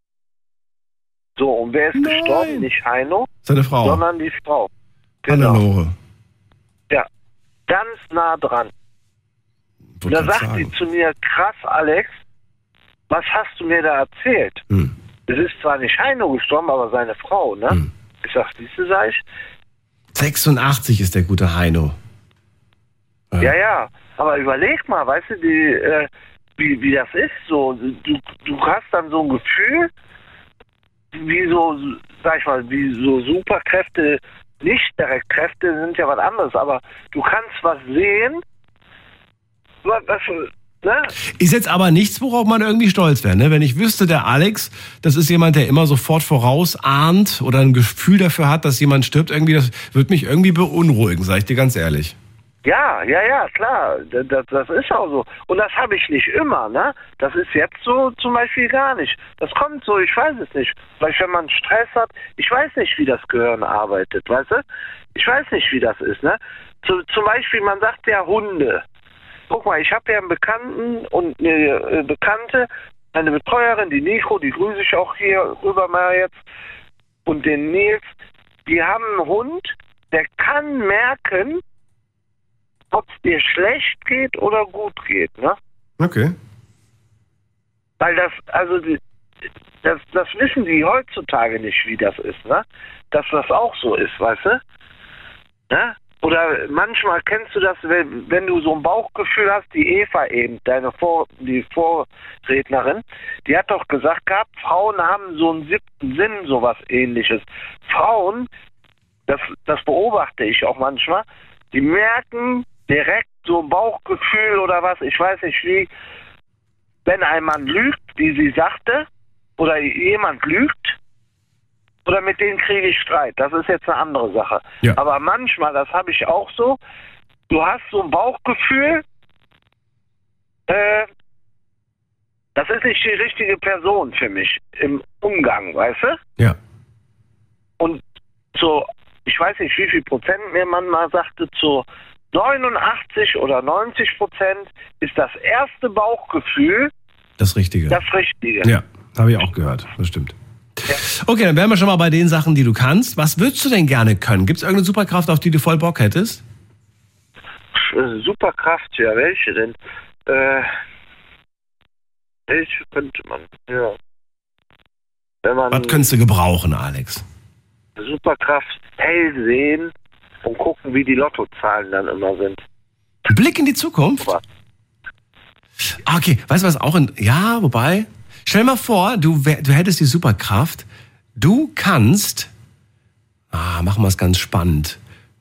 So, und wer ist gestorben? Nicht Heino, seine Frau, sondern die Frau. Genau. Hannelore. Ja, ganz nah dran. Und da sagt sie zu mir, krass, Alex, was hast du mir da erzählt? Es ist zwar nicht Heino gestorben, aber seine Frau, ne? Ich sag, siehste, sag ich. 86 ist der gute Heino. Ja, aber überleg mal, weißt du, wie das ist so. Du hast dann so ein Gefühl, wie so, sag ich mal, wie so Superkräfte, nicht direkt Kräfte sind ja was anderes, aber du kannst was sehen, ne? Ist jetzt aber nichts, worauf man irgendwie stolz wäre, ne? Wenn ich wüsste, der Alex, das ist jemand, der immer sofort vorausahnt oder ein Gefühl dafür hat, dass jemand stirbt, irgendwie, das würde mich irgendwie beunruhigen, sag ich dir ganz ehrlich. Ja, klar, das ist auch so. Und das habe ich nicht immer, ne? Das ist jetzt so zum Beispiel gar nicht. Das kommt so, ich weiß es nicht. Vielleicht wenn man Stress hat, ich weiß nicht, wie das Gehirn arbeitet, weißt du? Ich weiß nicht, wie das ist, ne? Zum Beispiel, man sagt ja Hunde. Guck mal, ich habe ja einen Bekannten und eine Bekannte, eine Betreuerin, die Nico, die grüße ich auch hier rüber mal jetzt, und den Nils, die haben einen Hund, der kann merken, ob es dir schlecht geht oder gut geht, ne? Okay. Weil das wissen die heutzutage nicht, wie das ist, ne? Dass das auch so ist, weißt du? Ne? Oder manchmal kennst du das, wenn du so ein Bauchgefühl hast, die Eva eben, die Vorrednerin, die hat doch gesagt gehabt, Frauen haben so einen 7. Sinn, sowas Ähnliches. Frauen, das beobachte ich auch manchmal, die merken direkt so ein Bauchgefühl oder was, ich weiß nicht wie, wenn ein Mann lügt, wie sie sagte, oder jemand lügt, oder mit denen kriege ich Streit. Das ist jetzt eine andere Sache. Ja. Aber manchmal, das habe ich auch so, du hast so ein Bauchgefühl, das ist nicht die richtige Person für mich im Umgang, weißt du? Ja. Und so, ich weiß nicht, wie viel Prozent mir man mal sagte, zu 89 oder 90% ist das erste Bauchgefühl das Richtige. Das Richtige. Ja, habe ich auch gehört. Das stimmt. Ja. Okay, dann wären wir schon mal bei den Sachen, die du kannst. Was würdest du denn gerne können? Gibt es irgendeine Superkraft, auf die du voll Bock hättest? Superkraft, ja, welche denn? Welche könnte man? Ja. Was könntest du gebrauchen, Alex? Superkraft, hell sehen und gucken, wie die Lottozahlen dann immer sind. Blick in die Zukunft? Okay, weißt du was auch wobei, stell mal vor, du hättest die Superkraft, du kannst, machen wir es ganz spannend,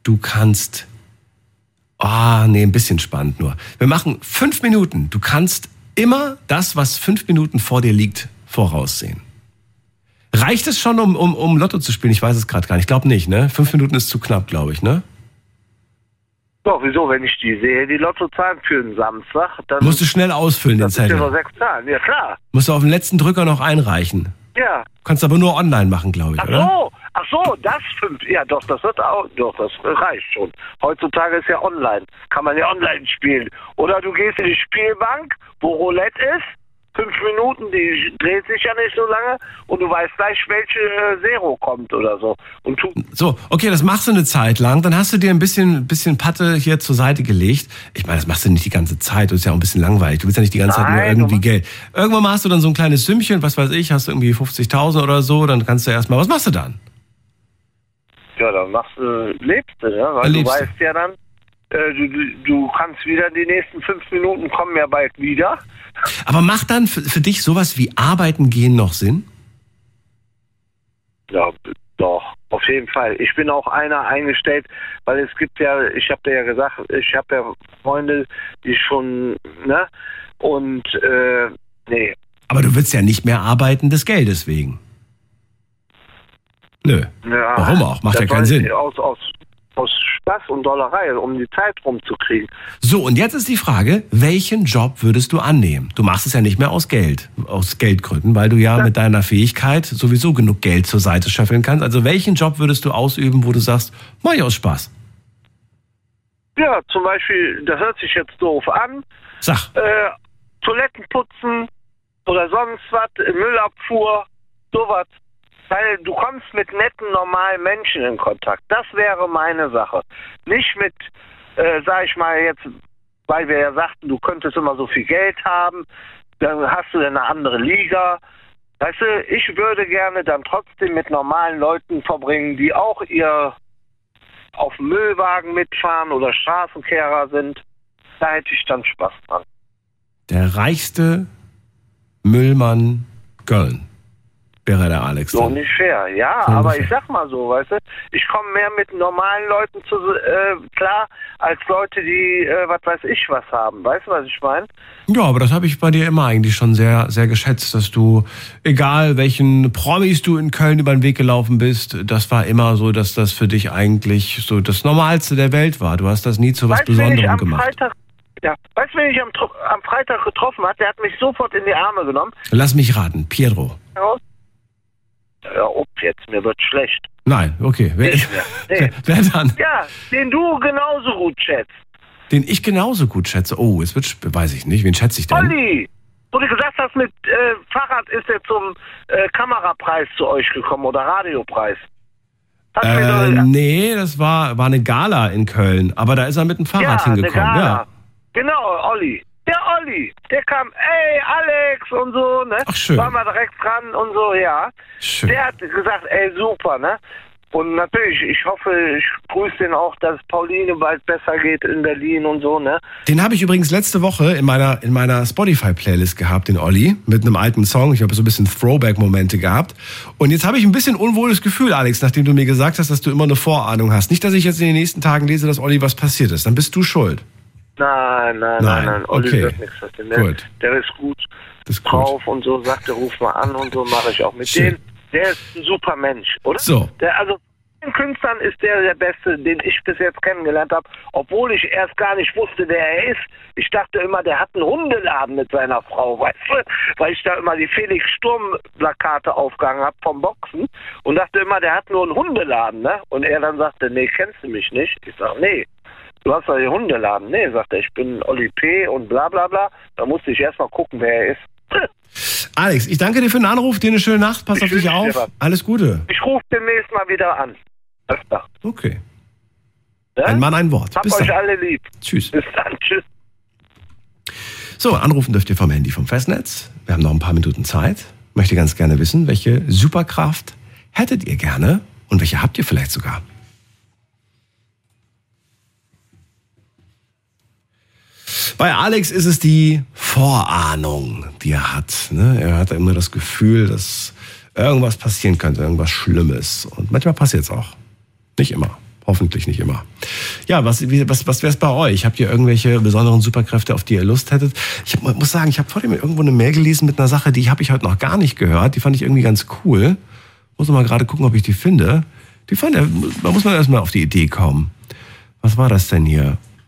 ein bisschen spannend nur. Wir machen 5 Minuten, du kannst immer das, was 5 Minuten vor dir liegt, voraussehen. Reicht es schon, um Lotto zu spielen? Ich weiß es gerade gar nicht. Ich glaube nicht, ne? 5 Minuten ist zu knapp, glaube ich, ne? Doch, wieso? Wenn ich die sehe, die Lottozahlen für den Samstag, dann... Musst du schnell ausfüllen, den Zettel. Das sind ja nur 6 Zahlen, ja klar. Musst du auf den letzten Drücker noch einreichen. Ja. Kannst aber nur online machen, glaube ich, oder? Ach so, das 5. Ja, doch, das wird auch, doch, das reicht schon. Heutzutage ist ja online. Kann man ja online spielen. Oder du gehst in die Spielbank, wo Roulette ist, 5 Minuten, die dreht sich ja nicht so lange und du weißt gleich, welche Zero kommt oder so. Und so, okay, das machst du eine Zeit lang, dann hast du dir ein bisschen Patte hier zur Seite gelegt. Ich meine, das machst du nicht die ganze Zeit, das ist ja auch ein bisschen langweilig. Du willst ja nicht die ganze Zeit nur irgendwie Geld. Irgendwann mal hast du dann so ein kleines Sümmchen, was weiß ich, hast du irgendwie 50.000 oder so, dann kannst du erstmal, was machst du dann? Ja, dann lebst du, ne? Weil du weißt ja dann, du kannst wieder, die nächsten 5 Minuten kommen ja bald wieder. Aber macht dann für dich sowas wie Arbeiten gehen noch Sinn? Ja, doch, auf jeden Fall. Ich bin auch einer eingestellt, weil es gibt ja, ich habe dir ja gesagt, ich habe ja Freunde, die schon, ne? Und, nee. Aber du willst ja nicht mehr arbeiten des Geldes wegen. Nö. Ja, warum auch? Macht ja keinen Sinn. Aus Spaß und Dollerei, um die Zeit rumzukriegen. So, und jetzt ist die Frage, welchen Job würdest du annehmen? Du machst es ja nicht mehr aus Geldgründen, weil du ja mit deiner Fähigkeit sowieso genug Geld zur Seite scheffeln kannst. Also welchen Job würdest du ausüben, wo du sagst, mach ich aus Spaß? Ja, zum Beispiel, das hört sich jetzt doof an. Sag. Toiletten putzen oder sonst was, Müllabfuhr, sowas. Weil du kommst mit netten, normalen Menschen in Kontakt. Das wäre meine Sache. Nicht mit, sag ich mal jetzt, weil wir ja sagten, du könntest immer so viel Geld haben, dann hast du eine andere Liga. Weißt du, ich würde gerne dann trotzdem mit normalen Leuten verbringen, die auch auf dem Müllwagen mitfahren oder Straßenkehrer sind. Da hätte ich dann Spaß dran. Der reichste Müllmann Köln wäre der Alex. So nicht fair, ja, so aber ich sag mal so, weißt du, ich komme mehr mit normalen Leuten klar, als Leute, die, was weiß ich, was haben. Weißt du, was ich meine? Ja, aber das habe ich bei dir immer eigentlich schon sehr, sehr geschätzt, dass du, egal welchen Promis du in Köln über den Weg gelaufen bist, das war immer so, dass das für dich eigentlich so das Normalste der Welt war. Du hast das nie zu was Besonderem gemacht. Ja, weißt du, wen ich am Freitag getroffen habe? Der hat mich sofort in die Arme genommen. Lass mich raten, Pietro. Ja, jetzt, mir wird schlecht. Nein, okay. Wer dann? Ja, den du genauso gut schätzt. Den ich genauso gut schätze? Oh, es wird, weiß ich nicht. Wen schätze ich denn? Olli, wo du gesagt hast, mit Fahrrad ist er zum Kamerapreis zu euch gekommen oder Radiopreis. Nee, das war eine Gala in Köln. Aber da ist er mit dem Fahrrad hingekommen. Ja, genau, Olli. Der Olli, der kam, ey, Alex und so, ne? Ach, schön. War mal direkt dran und so, ja. Schön. Der hat gesagt, ey, super, ne? Und natürlich, ich hoffe, ich grüße den auch, dass Pauline bald besser geht in Berlin und so, ne? Den habe ich übrigens letzte Woche in meiner Spotify-Playlist gehabt, den Olli, mit einem alten Song. Ich habe so ein bisschen Throwback-Momente gehabt. Und jetzt habe ich ein bisschen unwohles Gefühl, Alex, nachdem du mir gesagt hast, dass du immer eine Vorahnung hast. Nicht, dass ich jetzt in den nächsten Tagen lese, dass Olli was passiert ist. Dann bist du schuld. Nein. Olli okay. Wird nichts passieren. Gut. Der ist gut drauf und so, sagt er, ruf mal an und so, mache ich auch mit dem. Der ist ein super Mensch, oder? So. Also den Künstlern ist der Beste, den ich bis jetzt kennengelernt habe, obwohl ich erst gar nicht wusste, wer er ist. Ich dachte immer, der hat einen Hundeladen mit seiner Frau, weißt du? Weil ich da immer die Felix Sturm-Plakate aufgehangen habe vom Boxen und dachte immer, der hat nur einen Hundeladen, ne? Und er dann sagte, nee, kennst du mich nicht? Ich sag, nee. Du hast doch den Hundeladen. Nee, sagt er, ich bin Olli P. und bla bla bla. Da musste ich erst mal gucken, wer er ist. Alex, ich danke dir für den Anruf, dir eine schöne Nacht, pass auf dich auf. Alles Gute. Ich rufe demnächst mal wieder an. Okay. Ja? Ein Mann, ein Wort. Hab Bis euch dann. alle lieb. Tschüss. Bis dann. Tschüss. So, anrufen dürft ihr vom Handy vom Festnetz. Wir haben noch ein paar Minuten Zeit. Möchte ganz gerne wissen, welche Superkraft hättet ihr gerne und welche habt ihr vielleicht sogar? Bei Alex ist es die Vorahnung, die er hat. Er hat immer das Gefühl, dass irgendwas passieren könnte, irgendwas Schlimmes. Und manchmal passiert es auch. Nicht immer. Hoffentlich nicht immer. Ja, was wäre es bei euch? Habt ihr irgendwelche besonderen Superkräfte, auf die ihr Lust hättet? Ich muss sagen, ich habe vorhin irgendwo eine Mail gelesen mit einer Sache, die habe ich heute noch gar nicht gehört. Die fand ich irgendwie ganz cool. Muss mal gerade gucken, ob ich die finde. Da muss man erstmal auf die Idee kommen. Was war das denn hier?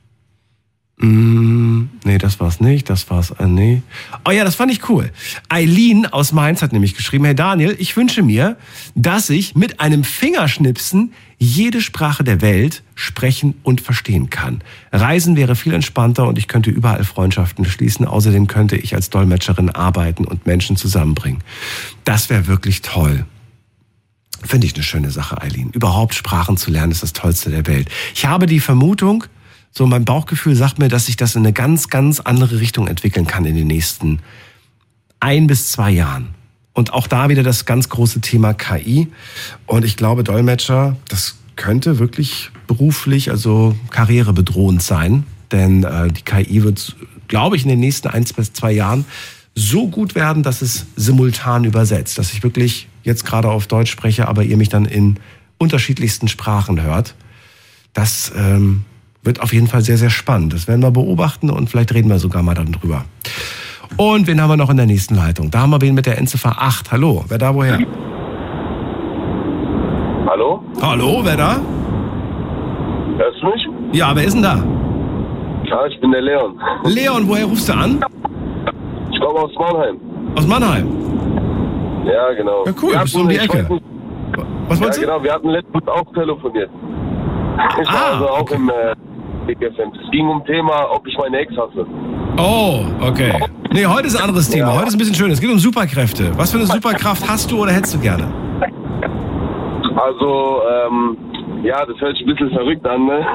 Nee, das war's nicht. Das war's, nee. Oh ja, das fand ich cool. Eileen aus Mainz hat nämlich geschrieben, hey Daniel, ich wünsche mir, dass ich mit einem Fingerschnipsen jede Sprache der Welt sprechen und verstehen kann. Reisen wäre viel entspannter und ich könnte überall Freundschaften schließen. Außerdem könnte ich als Dolmetscherin arbeiten und Menschen zusammenbringen. Das wäre wirklich toll. Finde ich eine schöne Sache, Eileen. Überhaupt Sprachen zu lernen ist das Tollste der Welt. Ich habe die Vermutung, so mein Bauchgefühl sagt mir, dass sich das in eine ganz, ganz andere Richtung entwickeln kann in den nächsten 1 bis 2 Jahren. Und auch da wieder das ganz große Thema KI. Und ich glaube, Dolmetscher, das könnte wirklich beruflich, also karrierebedrohend sein. Denn die KI wird, glaube ich, in den nächsten 1 bis 2 Jahren so gut werden, dass es simultan übersetzt. Dass ich wirklich jetzt gerade auf Deutsch spreche, aber ihr mich dann in unterschiedlichsten Sprachen hört. Das wird auf jeden Fall sehr, sehr spannend. Das werden wir beobachten und vielleicht reden wir sogar mal dann drüber. Und wen haben wir noch in der nächsten Leitung? Da haben wir wen mit der Endziffer 8. Hallo, wer da woher? Hallo? Hallo, wer da? Hörst du mich? Ja, wer ist denn da? Ja, ich bin der Leon. Leon, woher rufst du an? Ich komme aus Mannheim. Aus Mannheim? Ja, genau. Ja, cool, bist du um die Ecke. Was wolltest du? Ja, genau, wir hatten letztens auch telefoniert. Ich war also auch im Big FM. Es ging um Thema, ob ich meine Ex hasse. Oh, okay. Nee, heute ist ein anderes Thema. Ja. Heute ist ein bisschen schön. Es geht um Superkräfte. Was für eine Superkraft hast du oder hättest du gerne? Also, ja, das hört sich ein bisschen verrückt an, ne?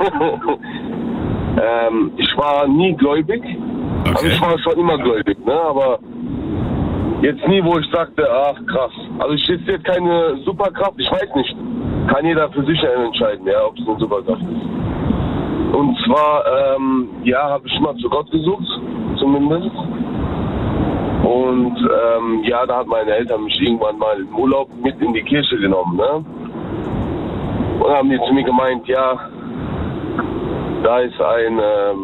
Ich war nie gläubig. Okay. Also ich war schon immer gläubig, ne? Aber jetzt nie, wo ich sagte, ach krass. Also ich ist jetzt keine Superkraft, ich weiß nicht. Kann jeder für sich entscheiden, ja, ob es eine Superkraft ist. Und zwar, ja, habe ich immer zu Gott gesucht, zumindest. Und ja, da hat meine Eltern mich irgendwann mal im Urlaub mit in die Kirche genommen, ne? Und haben die zu mir gemeint, ja, da ist ein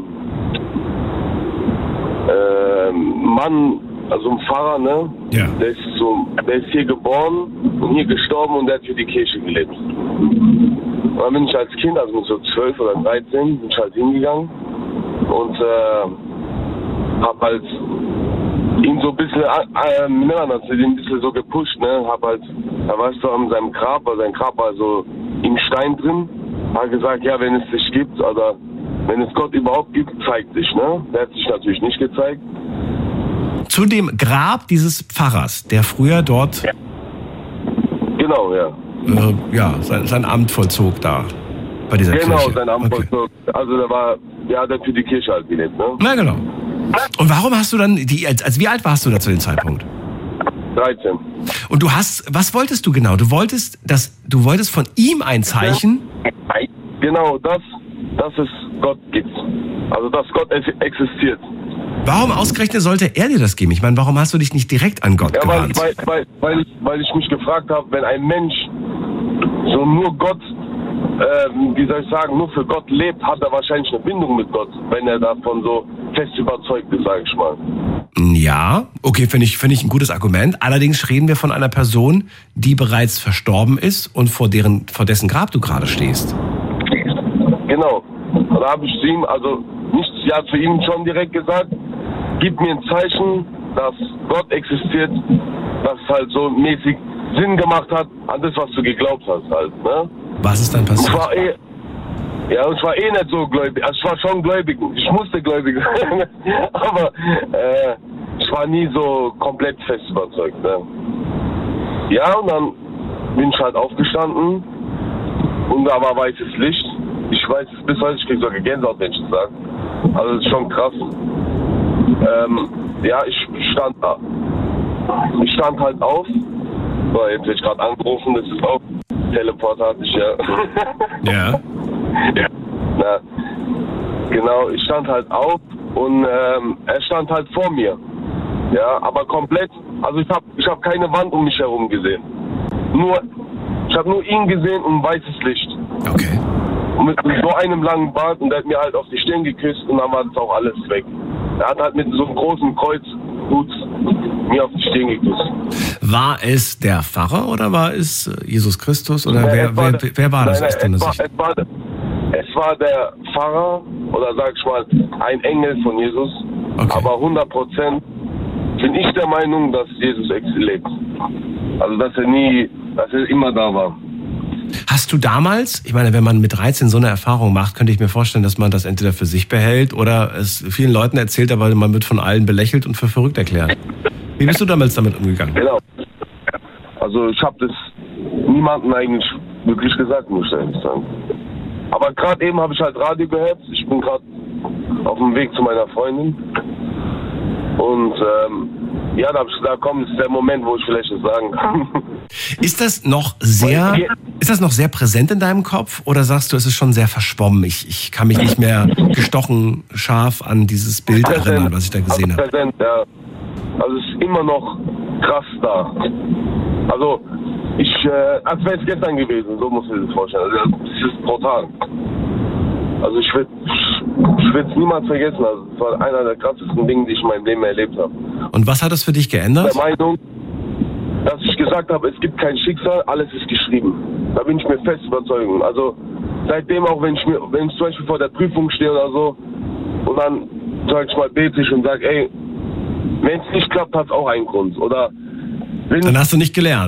Mann, also ein Pfarrer, ne? Ja. Der ist hier geboren und hier gestorben und der hat für die Kirche gelebt. Und dann bin ich als Kind, also mit so 12 oder 13, bin ich halt hingegangen und hab halt ihn so ein bisschen, den ein bisschen so gepusht, ne? Hab halt, da war ich so an seinem Grab, weil sein Grab war so im Stein drin, hat gesagt, ja, wenn es dich gibt, oder wenn es Gott überhaupt gibt, zeigt sich, ne? Der hat sich natürlich nicht gezeigt. Zu dem Grab dieses Pfarrers, der früher dort ja. Genau, ja. Ja, sein Amt vollzog da bei dieser Kirche. Genau, sein Amt vollzog. Also der war, ja, der für die Kirche halt gelebt, ne? Na genau. Und warum hast du dann, als wie alt warst du da zu dem Zeitpunkt? 13. Und du hast, was wolltest du genau? Du wolltest von ihm ein Zeichen? Genau, dass es Gott gibt. Also dass Gott existiert. Warum ausgerechnet sollte er dir das geben? Ich meine, warum hast du dich nicht direkt an Gott gewandt? Weil ich mich gefragt habe, wenn ein Mensch so nur Gott, wie soll ich sagen, nur für Gott lebt, hat er wahrscheinlich eine Bindung mit Gott, wenn er davon so fest überzeugt ist, sage ich mal. Ja, okay, finde ich ein gutes Argument. Allerdings reden wir von einer Person, die bereits verstorben ist und vor dessen Grab du gerade stehst. Genau. Da habe ich zu ihm, also nicht ja zu ihm schon direkt gesagt, gib mir ein Zeichen, dass Gott existiert, das halt so mäßig Sinn gemacht hat an das, was du geglaubt hast halt, ne? Was ist dann passiert? Ich war nicht so gläubig, also ich war schon gläubig, ich musste gläubig sein, aber ich war nie so komplett fest überzeugt, ne? Ja, und dann bin ich halt aufgestanden und da war weißes Licht. Ich weiß es bis heute, ich krieg sogar Gänsehaut, wenn ich das sage. Also das ist schon krass. Ja, ich stand da. Ich stand halt auf. So, jetzt werde ich gerade angerufen, das ist auch Teleport hatte ich, ja. Ja. Ja. Na, genau, ich stand halt auf und er stand halt vor mir. Ja, aber komplett, also ich hab keine Wand um mich herum gesehen. Ich habe nur ihn gesehen und weißes Licht. Okay. Und mit so einem langen Bart und der hat mir halt auf die Stirn geküsst und dann war das auch alles weg. Er hat halt mit so einem großen Kreuzhut mir auf die Stirn geküsst. War es der Pfarrer oder war es Jesus Christus oder wer war das? Es Es war der Pfarrer oder sag ich mal ein Engel von Jesus. Okay. Aber 100% bin ich der Meinung, dass Jesus lebt. Also dass er immer da war. Hast du damals, ich meine, wenn man mit 13 so eine Erfahrung macht, könnte ich mir vorstellen, dass man das entweder für sich behält oder es vielen Leuten erzählt, aber man wird von allen belächelt und für verrückt erklärt. Wie bist du damals damit umgegangen? Genau. Also ich habe das niemandem eigentlich wirklich gesagt, muss ich ehrlich sagen. Aber gerade eben habe ich halt Radio gehört. Ich bin gerade auf dem Weg zu meiner Freundin. Und ja, da habe ich gesagt, komm, das ist der Moment, wo ich vielleicht das sagen kann. Ist das noch sehr präsent in deinem Kopf oder sagst du, es ist schon sehr verschwommen? Ich kann mich nicht mehr gestochen scharf an dieses Bild erinnern, was ich da gesehen habe. Präsent, ja. Also es ist immer noch krass da. Also als wäre es gestern gewesen, so muss ich das vorstellen. Also es ist brutal. Also ich will es niemals vergessen. Also es war einer der krassesten Dinge, die ich in meinem Leben erlebt habe. Und was hat das für dich geändert? Der Meinung, dass ich gesagt habe, es gibt kein Schicksal, alles ist geschrieben. Da bin ich mir fest überzeugt. Also seitdem auch, wenn ich zum Beispiel vor der Prüfung stehe oder so und dann, sag ich mal, bete ich und sage, ey, wenn es nicht klappt, hat es auch einen Grund. Oder dann hast du nicht gelernt.